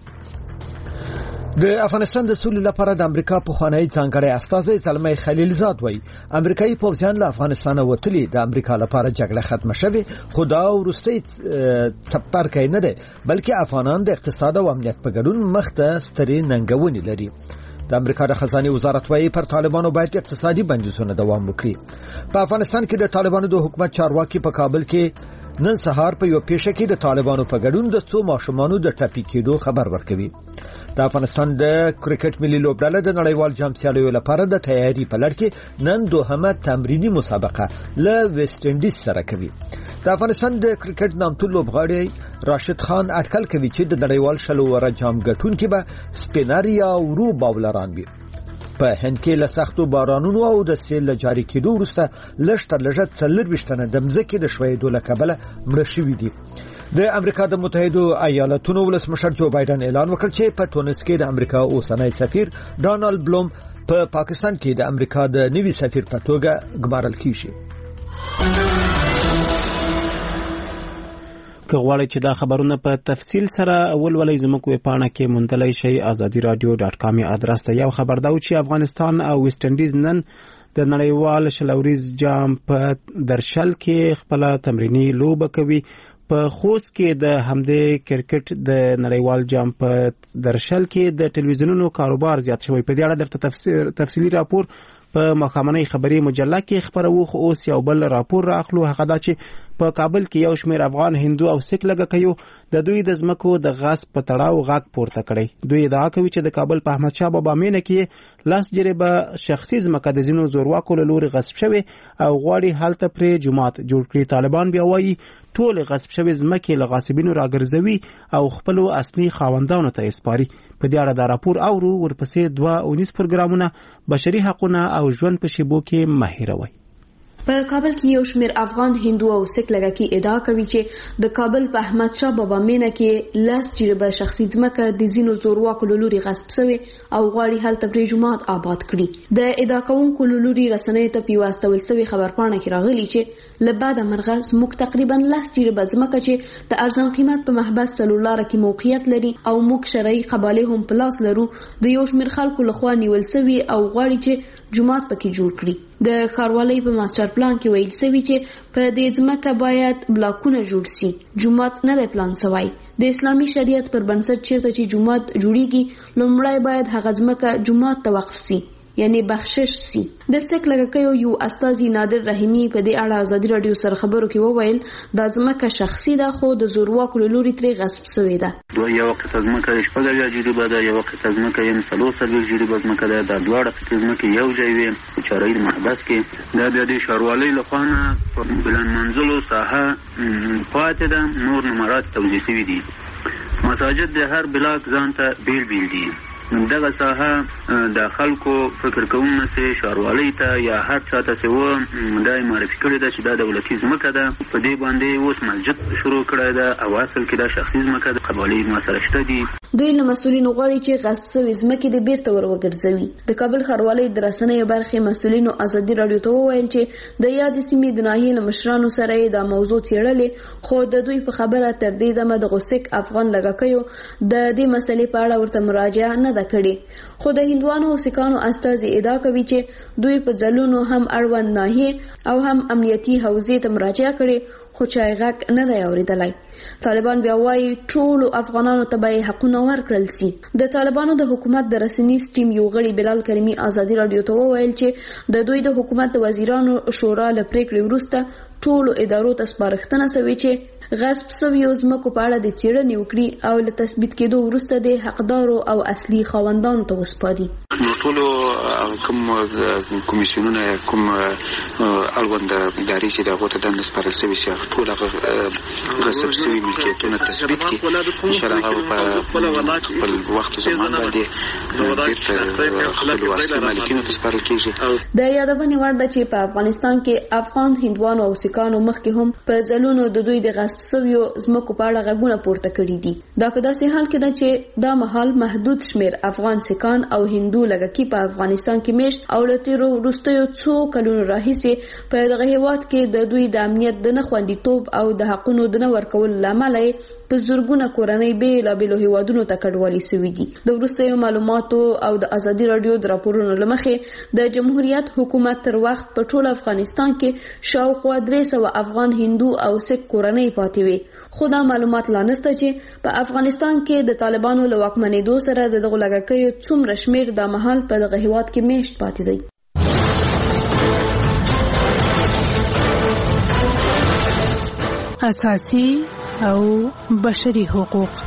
د افغانستان د سولې لپاره د امریکا په خوانی ځانګړی استازی زلمي خلیلزاد وایي امریکایي پوځیان له افغانستان وتلي د امریکا لپاره جګړه ختمه شوه خو دا ورستۍ څپر کوي نه ده بلکې افغانان د اقتصاد او امنیت په ګډون مخ ته ستري ننګونې لري. د امریکا د خزانه وزارت وايي پر طالبانو باید اقتصادي بندیزونه دوام وکړي. په افغانستان کې د طالبانو د حکومت چارواکي په کابل کې نن سهار په یو پیښه کې د طالبانو په ګډون د څو ماشومانو د ټاپي کېدو خبر ورکوي. د افغانستان د کرکټ ملي لوبډله د نړیوال جام سیالیو لپاره د تیاری په لړ کې نن دوهمه تمرینی مسابقه له ویسټ انډیز سره کوي. د افغانستان د کرکټ نامتو لوبغاړی راشد خان اټکل کوي چې د نړیوال شلو ور جام ګټونکي به سپینر یا ورو باولران وي. په هند کې له سختو بارانونو او د سیل جاری کېدو وروسته لږ تر لږه څلور ویشتنه د مځکې د ښویېدو له کبله مړه شوي دي. د امریکا د متحده ایالاتونو ولسمشر جو بایدن اعلان وکړ چې په تونس کې د امریکا اوسنی سفیر ډانالد بلوم په پا پاکستان کې د امریکا د نوي سفیر په توګه ګمارل کیږي. که غواړئ چې دا خبرونه په تفصیل سره ولولئ زموږ ویبپاڼه کې موندلای شئ ازادي رادیو ډاټ کام ادرس ته. یو خبر دا و چې افغانستان او ویسټ انډیز نن د نړیوال شلوریز جام په درشل کې خپل تمرینی لوبه کوي. په خوست کې د همدې کرکټ د نړیوال جام په درشل کې د ټلویزیونونو کاروبار زیات شوی. په دې اړه درته تفصیلی راپور په مخامنۍ خبري مجله کې خبرو. خو اوس یو بل راپور راخلو، هغه دا چې په کابل کې یو شمېر افغان هندو او سیک لګکیو د دوی د ځمکو د غصب په تړاو غاک پورته کړی. دوی ادعا کوي چې د کابل په احمد شاه بابا مینه کې لاس جریبه شخصي ځمکه د ځینو زورواکو له لوري غصب شوی او غواړي هلته پرې جماعت جوړ کړي. طالبان بیا وایي ټول غصب شوی ځمکې له غاصبینو راګرځوي او خپل اصلي خاوندانو ته اسپاري. په دې اړه دا راپور اورو. ورپسې دوه اونیس پروګرامونه بشري حقوقونه او ژوند په شیبو کې ماهروي. په کابل کې یو شمېر افغان هندو او سیک لګکي ادعا کوي چې د کابل په احمد شاه بابا مینه کې لاس جریبه شخصي ځمکه د ځینو زورواکو له لوري غصب شوی او غواړي هلته پرې جماعت آباد کړي. د ادعا کوونکو له لوري رسنیو ته پیوستول شوی خبرپاڼه کې راغلي چې له بعد مرغه زموږ تقریبا لاس جریبه ځمکه چې د ارزان قیمت په محبس سلولار کې موقعیت لري او موږ شرعي قباله هم پلاس لرو د یو شمېر خلکو لخوا نیول شوی او غواړي چې جماعت پکې جوړ کړي. د ښاروالۍ په ماستر پلان کې ویل شوی چې په دې ځمکه باید بلاکونه جوړ شي. جماعت نه دی پلان شوی. د اسلامي شریعت پر بنسټ چیرته چې جماعت جوړیږي لومړی باید هغه ځمکه جماعت ته وقف شي یعنی بخشش سي. د سیک لګکیو یو استاذي نادر رحیمی په دې اړه ازادي رادیو سره خبرو کې وویل د ځمکه شخصي ده خو د زورواکو له لوري ترې غصب شوې ده. دوه یو وخت ځمکه شپږ جریبه ده، یو وخت ځمکه یې څلور سلوي جریبه ځمکه ده. د دواړه ځمکه یو ځای وي چې چارې محبس کې دا د ښاروالۍ لخوا په بلان منزلو ساحه پاتې ده. نور نمرات توزیع شوي دي. مساجد د هر بلاک ځان ته بیل بیل دي. دغه ساحه د خلکو فکر کوم سه ښاروالۍ ته یا هر چا ته سه و دای معرفي کړی ده چې دا دولتي ځمکه ده. په دې باندې اوس مسجد شروع کړی ده او اصل کې دا شخصي ځمکه ده. قبالې ما سره شته دي. دوی له مسولینو غواړي چې غصب شوی ځمکې د بیرته ور وګرځوي. د کابل ښاروالۍ د رسنیو برخې مسولینو ازادي رادیو ته وویل چې د یاد سیمې د ناحیې له مشرانو سره دا موضوع څېړلې خو د دوی په خبره تر دې دمه د غوسک افغان لګکیو د دې مسلې په اړه ورته مراجعه نه ده کړې. خو د هندوانو او سکانو استازي ادعا کوي چې دوی په ځلونو هم اړوند ناحیې او هم امنیتي حوزې ته مراجعه کړې خو چای غږ نه دی اورېدلی. طالبان بیا وایي ټولو افغانانو ته به حقونه ورکړل سي. د طالبانو د حکومت د رسنیز ټیم یو غړي بلال کریمي ازادي رادیو ته وویل چې د دوی د حکومت د وزیرانو شورا له پریکړې وروسته ټولو ادارو ته سپارښتنه شوې چې غصب شویو ځمکو په اړه د څېړنې وکړي او له تثبیت کېدو وروسته د حقدارو او اصلي خاوندانو ته وسپاري. نو ټولو کوم کمیسیونونه کوم اړوند ادارې چې دغه ته دنده سپارل شوي چې ټول هغه غصب شوي ملکیتونه تثبیت کړي، ان شاء الله هغه په خپل وخت زمان باندې بیرته خپل اصلي مالکینو ته سپارل کېږي. د یادونې وړ ده چې په افغانستان کې افغان هندوانو او سکانو مخکې هم په ځلونو د دوی د غصب شویو ځمکو په اړه غږونه پورته کړي دي. دا په داسې حال کې ده چې دا مهال محدود شمیر افغان سکان او هندو لږکي په افغانستان کې میشت او له تیرو وروستیو څو کلونو راهیسې په دغه هیواد کې د دوی د امنیت د نه خوندیتوب او د حقونو د نه ورکولو له امله په زرګونه کورنۍ بېلابېلو هیوادونو ته کډوالي سوي دي. د وروستیو معلوماتو او د ازادي رادیو د راپورونو له مخې د جمهوریت حکومت تر وخت په ټول افغانستان کې شاوخوا درې سوه افغان هندو او سک کورنۍ پاتې وي. خو دا معلومات لا نشته چې په افغانستان کې د طالبانو له واکمنېدو سره د دغو لږکیو څومره شمیر دا مهال په دغه هیواد کې میشت پاتې دی. اساسي او بشري حقوق.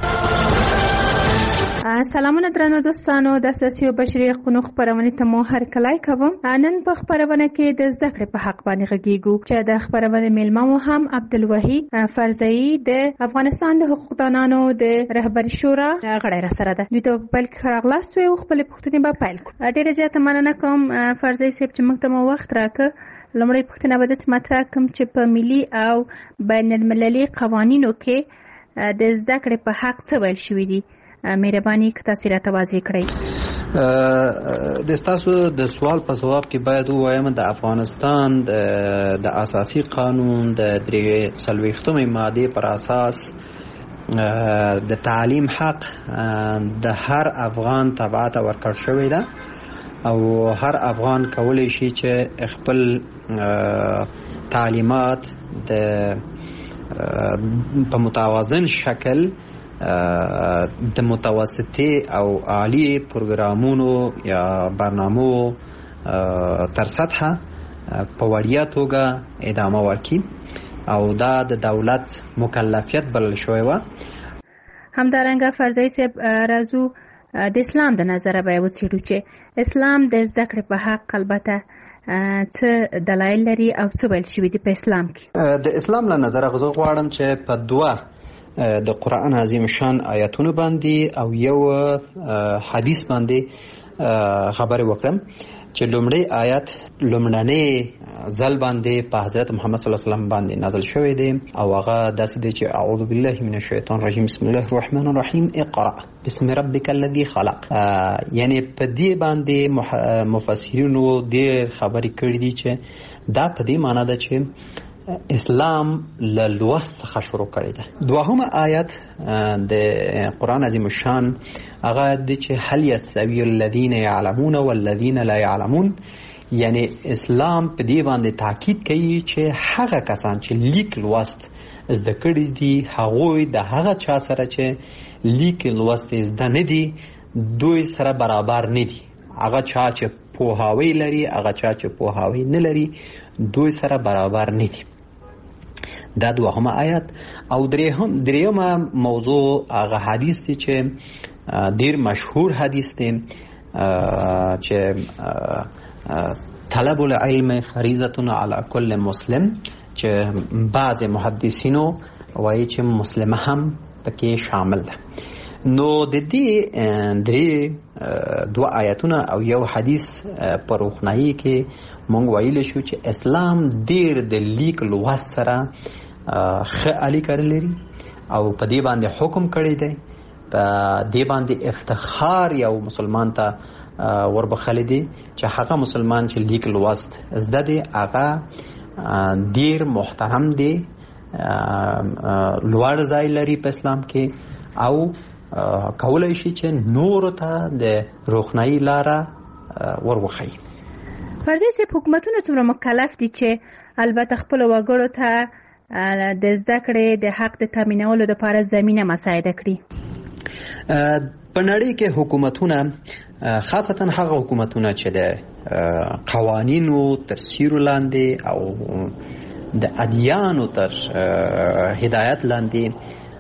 سلامونه درنو دوستانو، د اساسي او بشري حقوقو خبرونه ته مو هر کله کوم. نن په خبرونه کې د زده کړې په حق باندې غږیږو چې د خبرونه میلمه مو هم عبدالوحید فرزئی د افغانستان د حقوقدانانو د رهبری شورا غړی را سره ده. دوی ته په پیل کې ښه راغلاست وي او خپلې پوښتنې به پیل کړو. ډېره زیاته مننه کوم فرزئی صاحب چې موږ ته مو وخت راکړ. لومړی پوښتنه به داسې مطرح کوم چې په ملي او بین المللي قوانینو کې د زده کړې په حق څه ویل شوي دي؟ مهرباني که تاسو راته واضح کړئ. د تاسو د سوال په جواب کې باید ووایم د افغانستان د اساسي قانون د درې څلوېښتمې مادې پر اساس د تعلیم حق د هر افغان تبع ته ورکړل شوی ده او هر افغان کولی شي چې خپل تعلیمات د په متوازن شکل د متوسطي او عالی پروګرامونو یا برنامو تر سطحه په وړیا توګه ادامه ورکړي او دا د دولت مکلفیت بلل شوی و. همدارنګه فرزئی صاحب راځو د اسلام د نظره به وڅېړو چې اسلام د زده کړې په حق البته څه دلایل لري او څه ویل شوي دي په اسلام کې. د اسلام له نظره زه غواړم چې په دوه د قرآن عظیم شان آیاتونو باندې او یو حدیث باندې خبرې وکړم چې لومړی آیات لومړنی ځل باندې په حضرت محمد صلی الله علیه وسلم باندې نازل شوی دی او هغه داسې دی چې اعوذ بالله من الشیطان الرجیم بسم الله الرحمن الرحیم اقرأ بسم ربک الذی خلق. یعنی په دې باندې مفسرینو ډېر خبرې کړې دي چې دا په دې معنی ده چې اسلام له لوست څخه شروع کړی ده. دوهمه آیت د قرآن عظیم الشان هغه دی چې هل یستوی الذین یعلمون والذین لا یعلمون، یعنی اسلام په دې باندې تاکید کوي چې هغه کسان چې لیک لوست زده کړي دي هغوی د هغه چا سره چې لیک لوست زده نه دي دوی سره برابر نه دي. هغه چا چې پوهاوی لري هغه چا چې پوهاوی نه لري دوی سره برابر نه دي. دا دوهمه آیت. او دریم دریمه موضوع هغه حدیث دی چې ډیر مشهور حدیث دی چې طلب العلم فریضة علی کل مسلم، چې بعض محدثینو وایي چې مسلمه هم پکې شامل ده. نو د دې درې دوه آیتونه او یو حدیث په روښنایي کې مونږ ویلی شو چې اسلام ډیر د لیک لوست سره ښه اړیکه لري او په دې باندې حکم کړی دی. په دې باندې افتخار یو مسلمان ته وربخلی دی چې هغه مسلمان چې لیک لوست زده دی هغه ډیر محترم دی، لوړ ځای لري په اسلام کې او کولای شي چې نور ته د روښنايي لاره وروخی. فرضي سي حکومتونه څومره مکلف دي چې البته خپل وګړو ته د زده کړې د حق د تامینولو لپاره زمينه مساعده کړي؟ په نړۍ کې حکومتونه خاصتا هغه حکومتونه چې د قوانینو تر سیوري لاندې او د ادیانو تر هدایت لاندې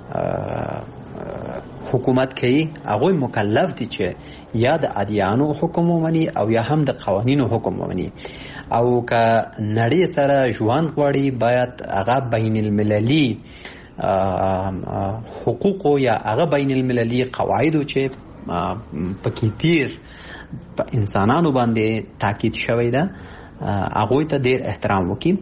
حکومت کوي، هغه مکلف دي چې یا د ادیانو حکم ومني او یا هم د قوانینو حکم ومني. او که نړۍ سره ژوند غواړي باید هغه بین المللي حقوقو یا هغه بین المللي قواعدو چې پکې تیر په انسانانو باندې تاکید شوی ده هغه ته ډیر احترام وکړي،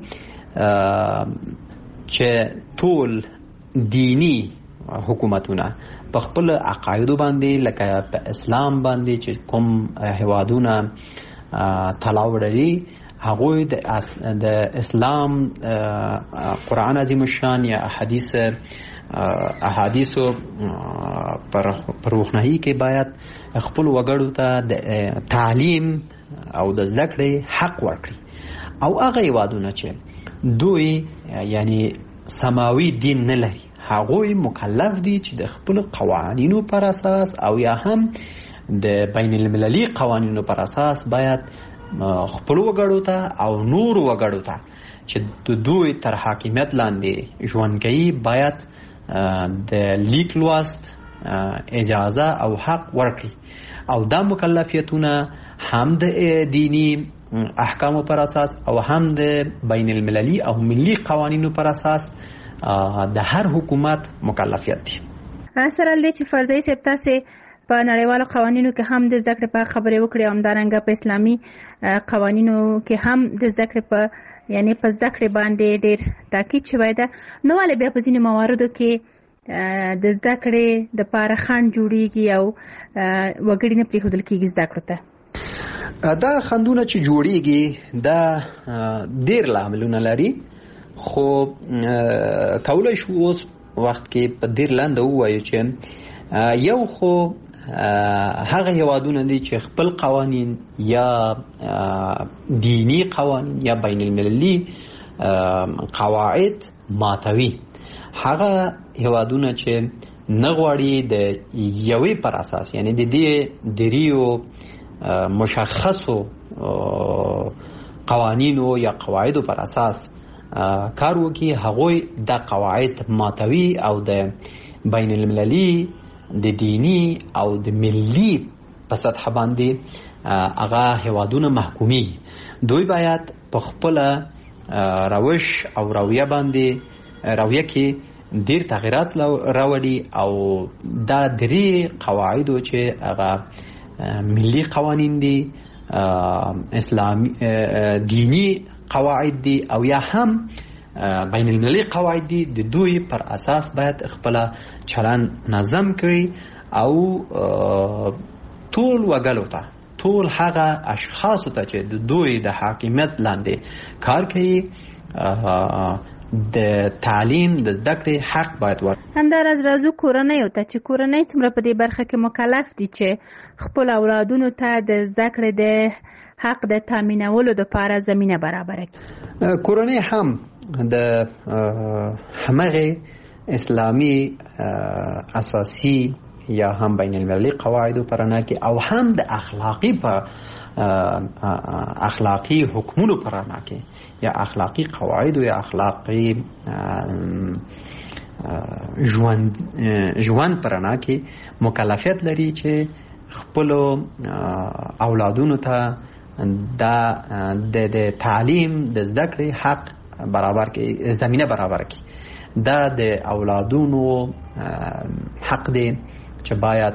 چې ټول دینی حکومتونه په خپل عقایدو باندې لکه په اسلام باندې چې کوم هوادونه تلاو لري هغه د اسلام قرآن عظیم الشان یا احادیث احادیثو پر روښنايي کې باید خپل وګړو ته د تعلیم او د زده کړې حق ورکړي. او هغه هیوادونه چې دوی یعنی سماوي دین نه لري هغه مکلف دي چې د خپل قوانینو پر اساس او یا هم د بین المللي قوانینو پر اساس باید خپل وګړو ته او نور وګړو ته چې د دوی تر حاکمیت لاندې ژوند کوي باید د لیک لوست اجازه او حق ورکړي. او دا مکلفیتونه هم د دینی احکامو پر اساس او هم د بین المللي او ملي قوانینو پر اساس د هر حکومت مکلفیت دي. سره لدې چې فرضي سپتا سي په نړیوالو قوانینو کې هم د ذکر په خبرې وکړي او همدارنګه په اسلامي قوانینو کې هم د ذکر په یعنی په ذکر باندې ډېر تاکید شوی ده، نو ولې بیا په ځینې مواردو کې د ذکر د لپاره خنډ جوړیږي او وګړي نه پریښودل کېږي ذکر ته؟ دا خندونه چې جوړیږي دا ډېر لاملونه لري، خو کولای شو اوس وخت کې په ډېر لاندې ووایو چې یو خو هغه هیوادونه دي چې خپل قوانین یا دینی قوانین یا بین المللي قواعد ماتوي. هغه هیوادونه چې نه غواړي د یوې پر اساس یعنی د دې دریو مشخصو قوانینو یا قواعدو پر اساس کار وکړي هغوی د قواعد ماتوي او د بین المللي د دینی او د ملي په سطح باندې هغه هیوادونه محکومي. دوی باید په خپل روش او رویه باندې رویه کې ډیر تغیرات راوړي او دا درې قواعدو چې هغه ملي قوانین دي، اسلامي دینی قواعد دي او یا هم بین المللي قواعد دي، د دوی پر اساس باید خپل چلن نظم کړي او ټول وګړو ته ټول هغه اشخاص ته چې د دوی د حاکمیت لاندې کار کوي د تعلیم د زده کړې حق باید ورکړي. همداراز راځو کورنۍ ته چې کورنۍ څومره په دې برخه کې مکلف دي چې خپل اولادونو ته د زده کړې د حق د تامینولو لپاره زمینه برابر کړي. کورنۍ هم د همغه اسلامی اساسی یا هم بین المللي قواعدو پرانا کې او هم د اخلاقی په اخلاقی حکمونو پرانا کې یا اخلاقی قواعد یا اخلاقی ژوند ژوند پرانا کې مکلفیت لري چې خپل اولادونو ته دا د تعلیم د زده کړې حق برابر کې زمینه برابر کې. دا د اولادونو حق دی چې باید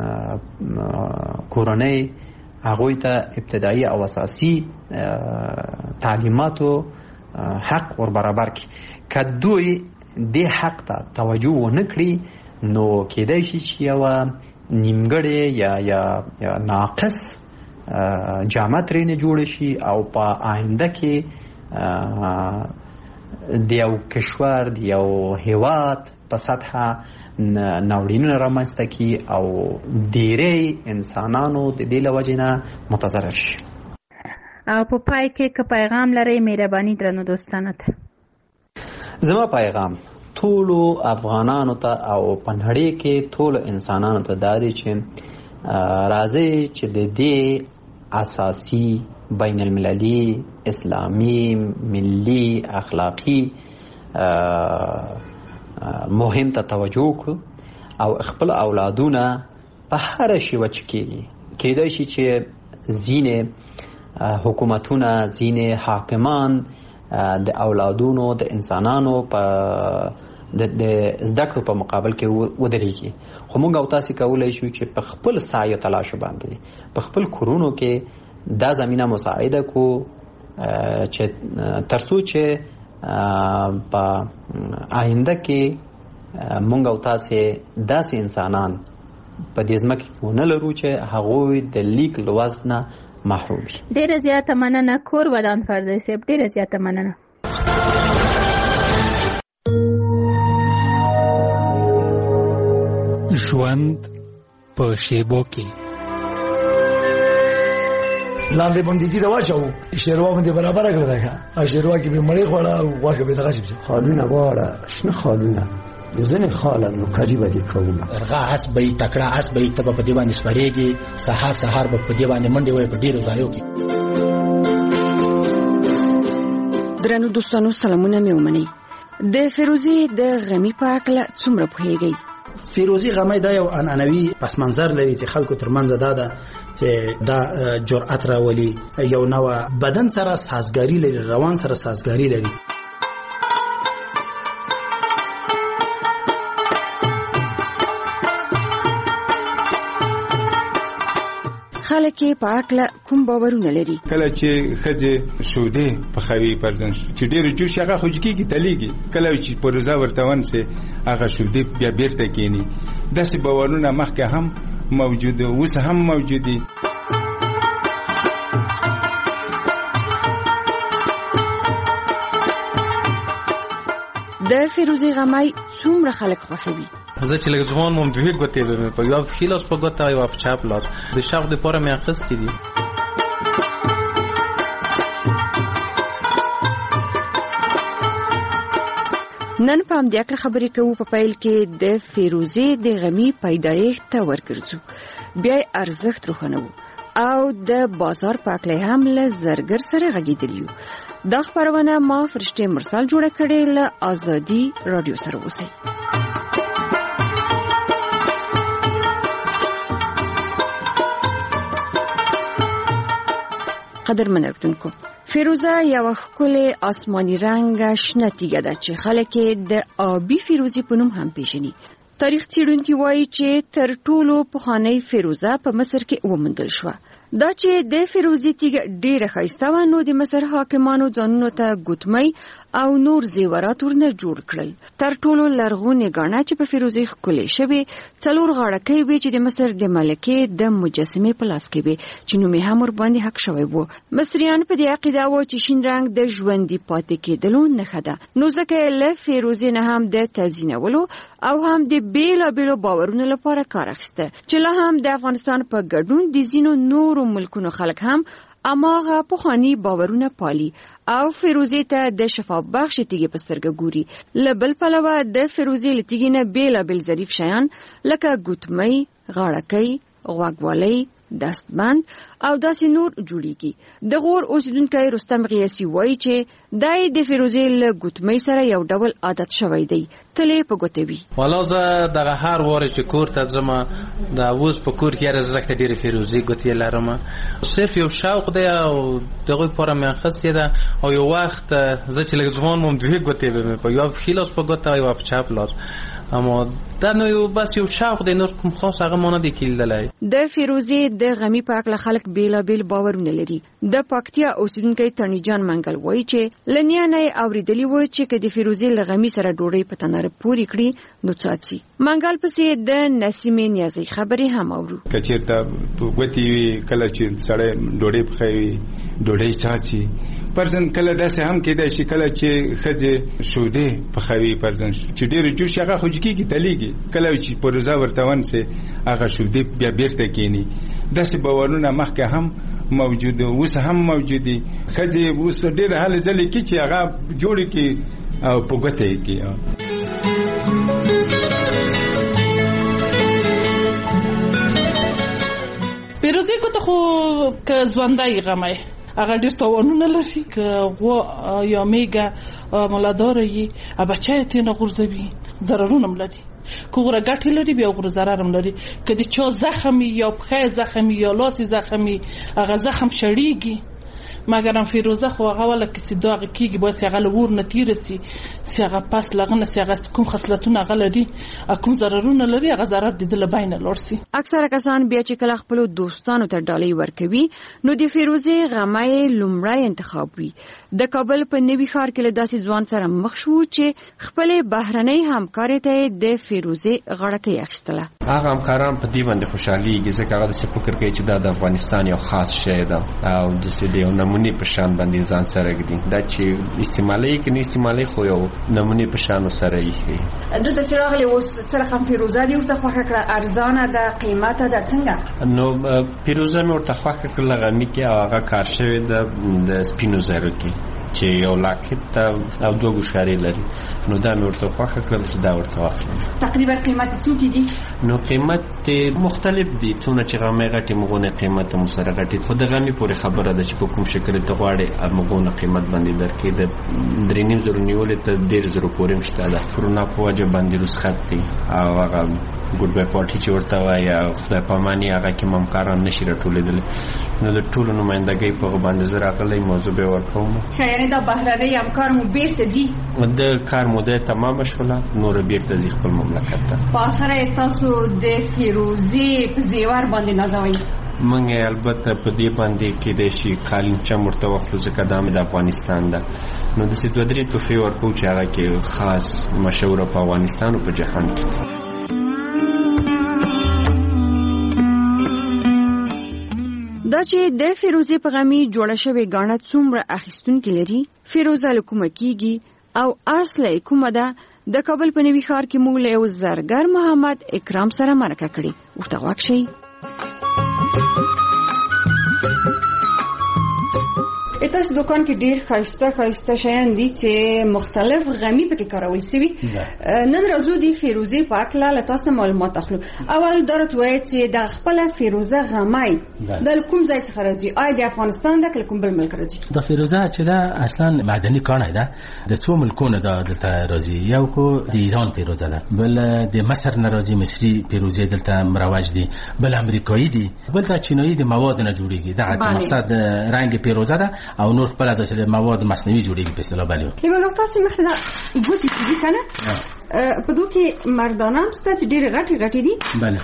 کورنۍ هغوی ته ابتدایي او اساسي تعلیماتو حق ور برابر کړي. که دوی دې حق ته توجه ونه کړي نو کېدای شي چې یوه نیمګړې یا یا یا ناقص جامه ترېنه جوړ شي او په آینده کې د یو کشور د یو هیواد په سطحه ناورینونه رامنځته کی او ډېری انسانانو د دې له وجې نه متضرر شي. او په پای کې که پیغام لرئ مهرباني درنو دوستانو ته. زما پیغام ټولو افغانانو ته او په نړۍ کې ټولو انسانانو ته دا دی چې راځي چې د دې اساسي بین المللي اسلامي ملي اخلاقي مهم ته توجه وکړو او خپل اولادونه په هر شیوه چې کېږي کېدای شي چې ځینې حکومتونه ځینې حاکمان د اولادونو د انسانانو په د زده کړو په مقابل کې ودرېږي، خو موږ او تاسو کولی شو چې په خپل سعی او تلاش باندې په خپل کورونو کې دا زمینه مساعده کو چې ترڅو چې په آینده کې موږ او تاسو داسې انسانان په دې ځمکه کې ونه لرو چې هغوی د لیک لوست نه محروم وي. ډېره زیاته مننه کور ودان فرزي صاحب، ډېره زیاته مننه. ژوند په شیبو کې لاندې باندې دي دا واچو شیروا باندې برابر کړل دا ښه شیروا کې به مړې خوړه او واګه به دغه شي خالونه واړه شنه خالونه ځنه خاله نو قریبه دي کومه ارغا اس به تکړه اس به ته په دې باندې سپریږي سحر سحر په دې باندې منډي وي په ډیرو ځایو کې. درنو دوستانو سلامونه مې ومني. د فیروزي د غمی په اړه څومره پوهیږئ؟ فیروزي غمی دا یو عنعنوي پس منظر لري چې خلکو ترمنځ دا ده چې دا جرأت راولي، یو نوع بدن سره سازګاری لري، روان سره سازګاری لري. خلک په عقل کوم باورونه لري؟ کله چې خځه شوده په خوي پرځن چې ډېر جوش هغه خوځکیږي تلېږي، کله چې پروزه ورته ونسه هغه شوده بیا بیرته کینی. داسې باورونه مخکې هم موجود او اوس هم موجودي. د فیروزي غمی څومره خلک خوښوي؟ زه چې لږ ځوان وم دوه ګوتې به مې په یو ښي لاس په ګوته یو په چپ لاس د شوق دپاره مې اخیستې دي. نن په همدې اړه خبرې کوو. په پیل کې د فیروزي د غمی پیدایښت ته ورګرځو، بیا ارزښت روښانو او د بازار په اړه هم له زرګر سره غږیدلیو. دا خبرونه ما فرشته مرسل جوړه کړې له ازادي رادیو سره اوسئ. قدرمن اردوونکو، فیروزه یو ښکلې آسماني رنګ شنه تیږه ده چې خلک د آبي فیروزي په نوم هم پیژني. تاریخ څېړونکي وایي چې تر ټولو پخوانۍ فیروزه په مصر کې وموندل شوه. دا چې د فیروزي تیږه ډېره ښایسته وه، نو د مصر حاکمانو ځانونو ته ګوتمۍ او نور زیورات ورنه جوړ کړل. تر ټولو لرغونې ګاڼه چې په فیروزي ښکلې شوې څلور غاړکۍ وې چې د مصر د ملکې د مجسمې په لاس کې وې چې نوم یې هم ورباندې حق شوی و. مصریان په دې عقیده وو چې شین رنګ د ژوندي پاتې کېدلو نښه ده، نو ځکه یې له فیروزي نه هم د تزیینولو او هم د بیلابیلو باورونو لپاره کار اخیسته چې لا هم د افغانستان په ګډون د ځینو نورو ملکونو خلک هم اماغه پخوانی باورونه پالي او فیروزي ته د شفا بخش تیږي په سترګه ګوري. له بل پلوه د فیروزي لتیږي نه بیلابیل ظریف شیان لکه ګوتمۍ، غاړکۍ، غوږوالۍ، دستبند او داسې نور جوړیږي. د غور اوسیدونکی رستم غیاثي وایي چې دای د فیروزي له ګوتمۍ سره یو ډول عادت شوی دی، تلې په ګوتې وي. والا زه دغه هر واره چې کور ته ځم د اوس په کور کې رزق ته ډېرې فیروزي ګوتې لرم، صرف یو شوق دی او دغه لپاره مې اخیستې ده. او یو وخت زه چې لږ ځوان وم دوه ګوتې به مې په یو ښي لاس په ګوته او یو په چپ لاس، اما دا نو یو بس یو شوق دی، نور کوم خاص هغه مانه دی کېدلی. د فیروزي د غمی په اړه خلک بیلابیل باورونه لري. د پکتیا اوسیدونکی تڼي جان منګل وایي چې لنیا نه اوریدلی وایي چې که د فیروزي له غمی سره ډوډۍ په تناره پورې کړي نو څاڅي. منګل پسې د نسیمې نیازي خبرې هم اورو. کچېرته ګوتې وي کله چې سړی ډوډۍ پخوي ډوډۍ څاڅي. پرځن کله داسې هم کېدای شي کله چې ښځې شوده پخوي پرځن چې ډېر جوش هغه خوځي خوجکیږي تلیږي کله چې پروزه ورته ونسه هغه شودي بیا بیرته کینی داسې باورونه مخکې هم موجود اوس هم موجودي خځې اوس ډېر حال ځلې کې چې هغه جوړ کی او پوګته کی پیروزی کو ته خو ک ځوندای غمای هغه ډیر توانونه لري ک و یا میګه مولاداري بچای ته نه غورځوي ضررونه ملدي کوغره ګټه لري بیا غوړ zarar هم لري کدي چا زخمي یا پخې زخمي یا لاس زخمي هغه زخم شړیږي مګر ام فیروزه خو هغه ولا کسي داغه کیږي باید هغه لور نتیر سي سي هغه پاس لغنه سي هغه کوم خصلتونه غلري کوم ضررونه لري هغه zarar د دل بین لور سي اکثره کسان بیا چې کله خپل دوستانو ته ډالۍ ورکوي نو د فیروزه غمای لومړی انتخاب وي د کابل په نوي ښار کې له داسې ځوان سره مخ شو چې خپل بهرنۍ همکاري ته د فیروزه غړکې اخیستله هغه همکاران په دې باندې خوشحالي ځکه هغه د فکر کوي چې دا د افغانستان یو خاص شی ده او د دې یو نمونه په شان باندې ځان سره ګدي دا چې استعمالي کې نه استعمالي خو یو نمونه په شان سره یې دلته چې راغلی اوس سره هم فیروزه دی ورته خوښه کړه ارزانه ده قیمته ده څنګه نو فیروزه مې ورته خوښه کړه غمی کې هغه کار شوی د سپینو زرو کې چې یو لاکت او دوه ګوشاري لري نو دا نور ته خوښه کړل چې دا ورته واخلم تقریبا قیمت څو کېږي نو قیمت مختلف دي څونه چې غمه غټي مغونه قیمت مو سره غټي خو د غمی پورې خبره ده چې په کوم شکل ته غواړي مغونه قیمت باندې درکې د درې نیم زره نیولې ته ډېر زره پورې مشته ده کرونا په وجه باندې رسخت دي او هغه ګډ بای پارټي چې ورته وایي خدای پاماني هغه کې ممکاران نشي راټولېدل نو د ټولو نمائندګۍ په باندې زرا غلې موضوع به ورکوم خیر دا بهرنۍ همکار مو بیرته دي د کار موده تمام شوله نور بیرته ځي خپل مملکت ته په اخر تاسو د فیروزي په زیور باندې نازوي منګه البته په دې باندې کې د شي قالین چې مرته وخلو ځکه د افغانستان ده نو د سې دوه درې توفي ورکو چې هغه کې خاص مشهور په افغانستان او په جهان کې دا چې د فیروزه په غمی جوړه شوی غاڼه څومره اخیستونکي لري فیروزه لکومه کیږي او اصله کومه ده د کابل په نوي ښار کې موږ له زرګر محمد اکرام سره مرکه کړې ورته واکشي تاسو دکان کې ډیر خاصه خاصه شیان دي چې مختلف غمی پکې کارول شوی نن راځو دی فیروزه پاک لا تاسو معلومات اخلو اول درته وایي چې د خپل فیروزه غمای د کوم ځای څخه راځي آی د افغانستان د کوم بل ملک راځي د فیروزه چې دا اصلا معدني کانه ده د څو ملکونو د دلته راځي یو خو د ایران فیروزه ده بل د مصر نه راځي مصري فیروزه دلته مروج دي بل امریکایي دي بل د چینایي د مواد نه جوړیږي دا مقصد رنگ فیروزه ده او نور خپل د مواد مصنوعي جوړیږي په اصطلاح باندې یو نو تاسو مخه دا ګوتې دي کنه په دوه کې مردانه هم ستاسو ډېر غټي غټي دي بله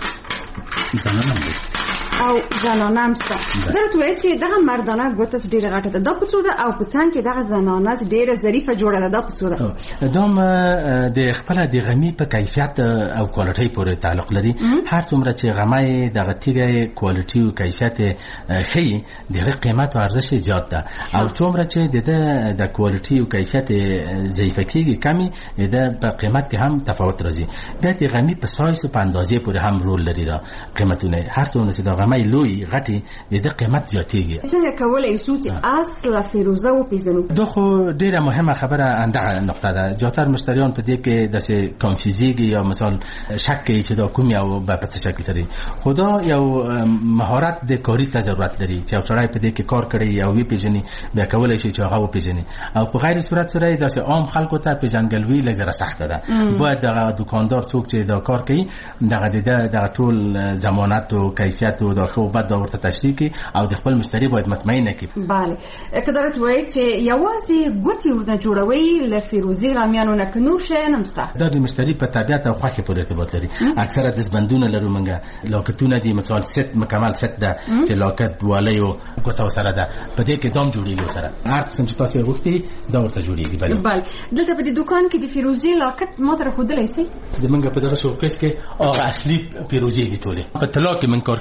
زنانه دي او زنانه هم ستاسو درته وایي چې دغه مردانه ګوتې ډېر غټه ده د پڅو ده او په څنګ کې دغه زنانه ډېر ظریفه جوړه ده د پڅو ده دوم د خپل د غمی په کیفیت او کوالټي پورې تعلق لري هر څومره چې غمای دغه تیګه کوالټي او کیفیت خي د قیمت او ارزښت زیات ده او څومره چې د د کوالټي او کیفیت ضعیفه کیږي کمی د په قیمت کې هم تفاوت راځي د غمی په سایز په اندازې پورې هم رول لري دا قیمتونه هر څومره چې د غمای لوی غټي د قیمت زیاتېږي څنګه کولای شو چې اصل فیروزه و پیژنو دا خو ډیره مهمه خبره انده نقطه ده زیاتره مشتریان په دې کې د کنفیوزیږي یا مثلا شک کوي چې دا کوم یو په څه شکل لري خدا یو مهارت د کاری ته ضرورت لري چې افسرای په دې کې کار کړي او وی پیژني بیا کولای شي چې هغه پیژني او په غیر صورت سره د عام خلکو ته پیژنګلوي لږه سخته ده باید د دکاندار څوک چې دا کار کوي دغه د ټول ضمانت او کیفیت او د خو بعد ورته تشریح کوي او د خپل مشتری باید مطمئن کړي bale کدارت وایي چې یوازې ګوتې ورته جوړوي ل فیروزي غامیانو نه کنو شي نمسته د مشتری په طبيعت او خوښه پورې ارتباط لري اکثره د زبندونه لرو منګه لاکتونه دي مثال ست مکمل ست ده چې لاکت والیو ګوتو سره ده په دې کې دوم جوړیږي سره هر قسم چې تاسو وغوښتي دا ورته جوړیږي bale bale دلته په دې دکان کې د فیروزي لاکت ماته راخودلای شي د منګه په دغه شوکیس کې هغه اصلي فیروزي دي ټوله په طلا کې من کار کړی دي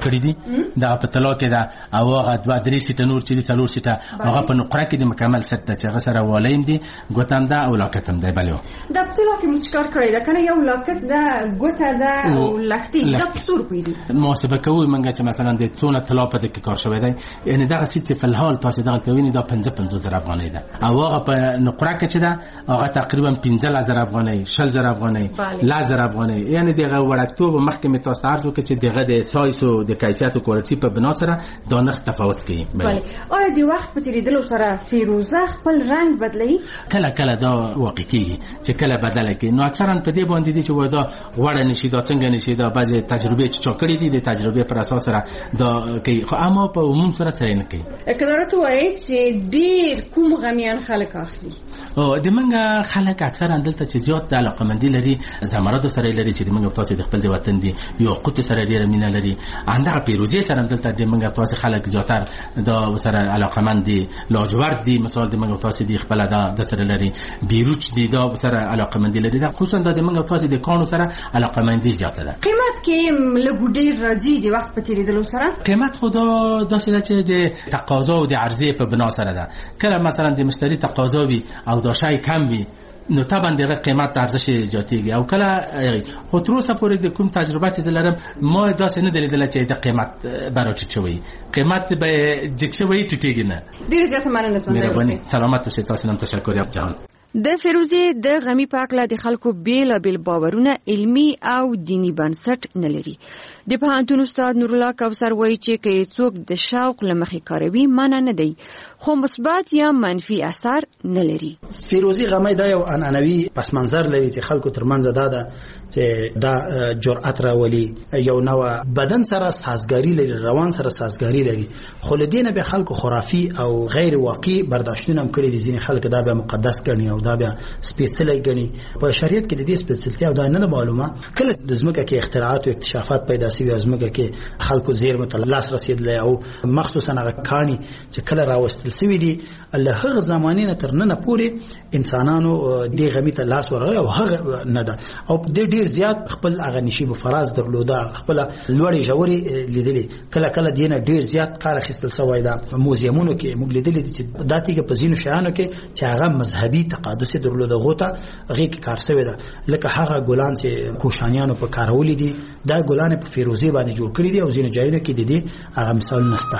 دا په تلو کې دا او هغه دوه درې سیټه نور چې څلور سیټه هغه په نقره کې د مکمل سیټ ته چې هغه سره والین دي ګوتاندا او لاکتم دی بلو دا په تلو کې مچکار کړی دا کنه یو لاکت دا ګوته دا او لاکتي دا څور پیډي محاسبه کوي منګه چې مثلا د څونه تلو په دې کې کار شوی دی یعنی دا سیټ چې په الحال تاسو دا کوي دا پنځه پنځه زره افغانۍ ده او هغه په نقره کې چې دا هغه تقریبا پنځه زره افغانۍ شل زره افغانۍ لازر افغانۍ یعنی دغه وړاندتوب محکمه تاسو ارزو کې چې دغه د سایز او د کیفیت او کوالټي په بنا سره دا نرخ تفاوت کوي. بله آیا د وخت په تیریدلو سره فیروزه خپل رنگ بدلوي؟ کله کله دا واقع کیږي چې کله بدله کوي. نو اکثرا په دې باندې دي چې ودا وړه نشي دا څنګه نشي دا بعضی تجربه چې چاکړې دي د تجربه پر اساس سره دا کوي خو اما په عموم سره څه نه کوي. کله وایي چې ډیر کوم غمیان خلک اخلي او د منګه خلک اکثرا دلته چې زیات د علاقمندي لري زمرد سره لري چې د منګه تاسو د خپل د وطن دي یو قوت سره ډیر مینه لري انده پیروزي سره دلته د منګه تاسو خلک زیاتر د سره علاقمند دي لاجورد دي مثال د منګه تاسو د خپل د سره لري بیروچ دي دا سره علاقمندي لري دا خصوصا د منګه تاسو د کانو سره علاقمندي زیاته ده. قیمت کې لګوډي راځي د وخت په تیریدلو سره قیمت خدا داسې ده چې د تقاضا او د عرضه په بنا سره ده. کله مثلا د مشتری تقاضا وي او دا شای کم وي نو طبعا دغه قیمت ارزش زیاتیږي او کله خو تر اوسه پورې د کوم تجربه چې دلرم ما داسې نه دلیدل چې د قیمت براټ چوي قیمت به جګ شوی ټیټیږي نه. ډیر زیات مننه سلامت سلامت اوسئ تاسو نن تشکر جان. د فیروزي د غمی پاکله د خلکو بیل بیل باورونه علمی او دینی بنسټ نه لري. د پوهنتون استاد نور الله کوثر وایي چې کې څوک د شوق لمخې کاروي معنی نه دی خو مثبت یا منفي اثر نه لري. فیروزي غمی دا یو انانوي پس منظر لري چې خلکو ترمنځ دا ده چې دا جرأت راولي یو نو بدن سره سازګاری لري روان سره سازګاری لري خو لدینه به خلکو خرافي او غیر واقعي برداشتونه هم کړی دي. ځینې خلک دا به مقدس ګڼي او دا بیا سپیشلی ګڼي. په شریعت کې د دې سپیشلتیا او دا نه معلومه کله د زمکه کې اختراعات او اکتشافات پیدا شوي زمکه کې خلکو زیرمه ته لاس رسیدلی او مخصوصا هغه کانی چې کله راوستل شوي دي الله هغه زمانه نه تر نن پورې انسانانو دې غمی ته لاس ورغلی او هغه نه ده او د ډیر زیات خپل هغه نشیب فراز درلوده خپل لوړې ژورې لیدلې کله کله دینه ډیر زیات کار اخیستل شوی دا موزیمونو کې موږ لیدلې چې داتیګه په زینو شیانو کې چې هغه مذهبي تقدس درلوده غوته هغه کې کار شوی ده لکه هغه ګلان چې کوشانیانو په کارولې دي دا ګلان په فیروزي باندې جوړ کړی دي او زینو ځایونو کې د دې هغه مثال نشته.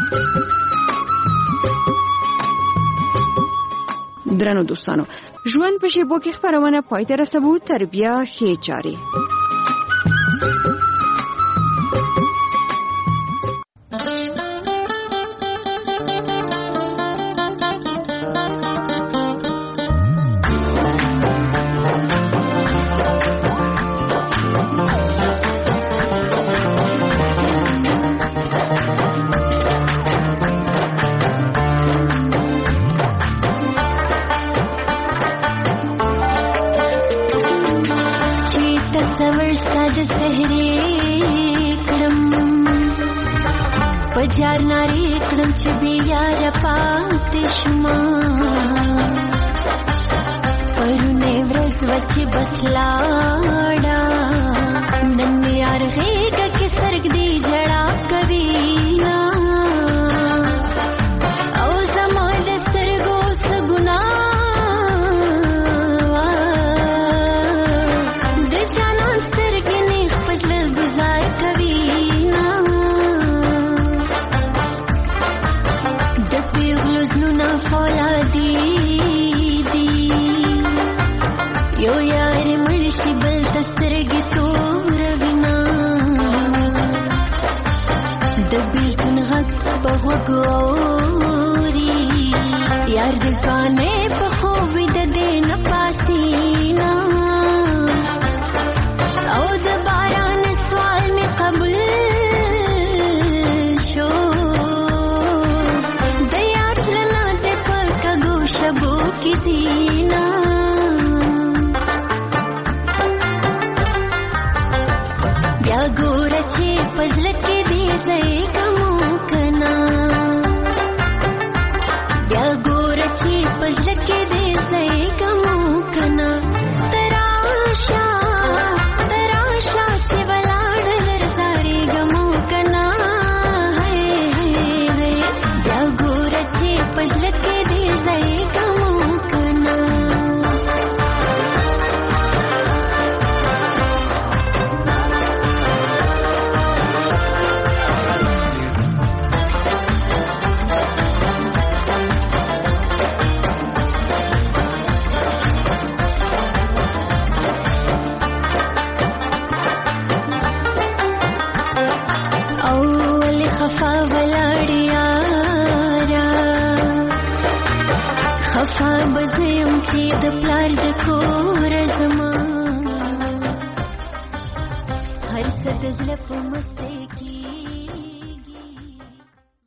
درنو دوستانو ژوند په شیبو کې خبرونه پای ته رسوو تر بیا ښې چارې. پجار ناری کړم چې بیا را پاتې شم پرونه ورځ وچې بس لاړه نن یار غېږه کې سرګ دی جړا کوي او زما د سترګو څه ګناه د جانان سترګې نه خپل ګزار کوي فولادی دی یو یار مرشی بل تسترگی تور وینا د بیلتون غږ په غوږو اوري یار د ځوانۍ په خوب د دې نه پاسینا او د باران سوال می قبول کی سینا بیا ګور چې فضل کې دې زې کوم کنا بیا ګور چې فضل کې دې زې کوم کنا تراشا تراشا چې ولاړ در ساري ګمو کنا تلاړیا خفا بزم چې د پلار د کور زما هر څه د زړه په مسته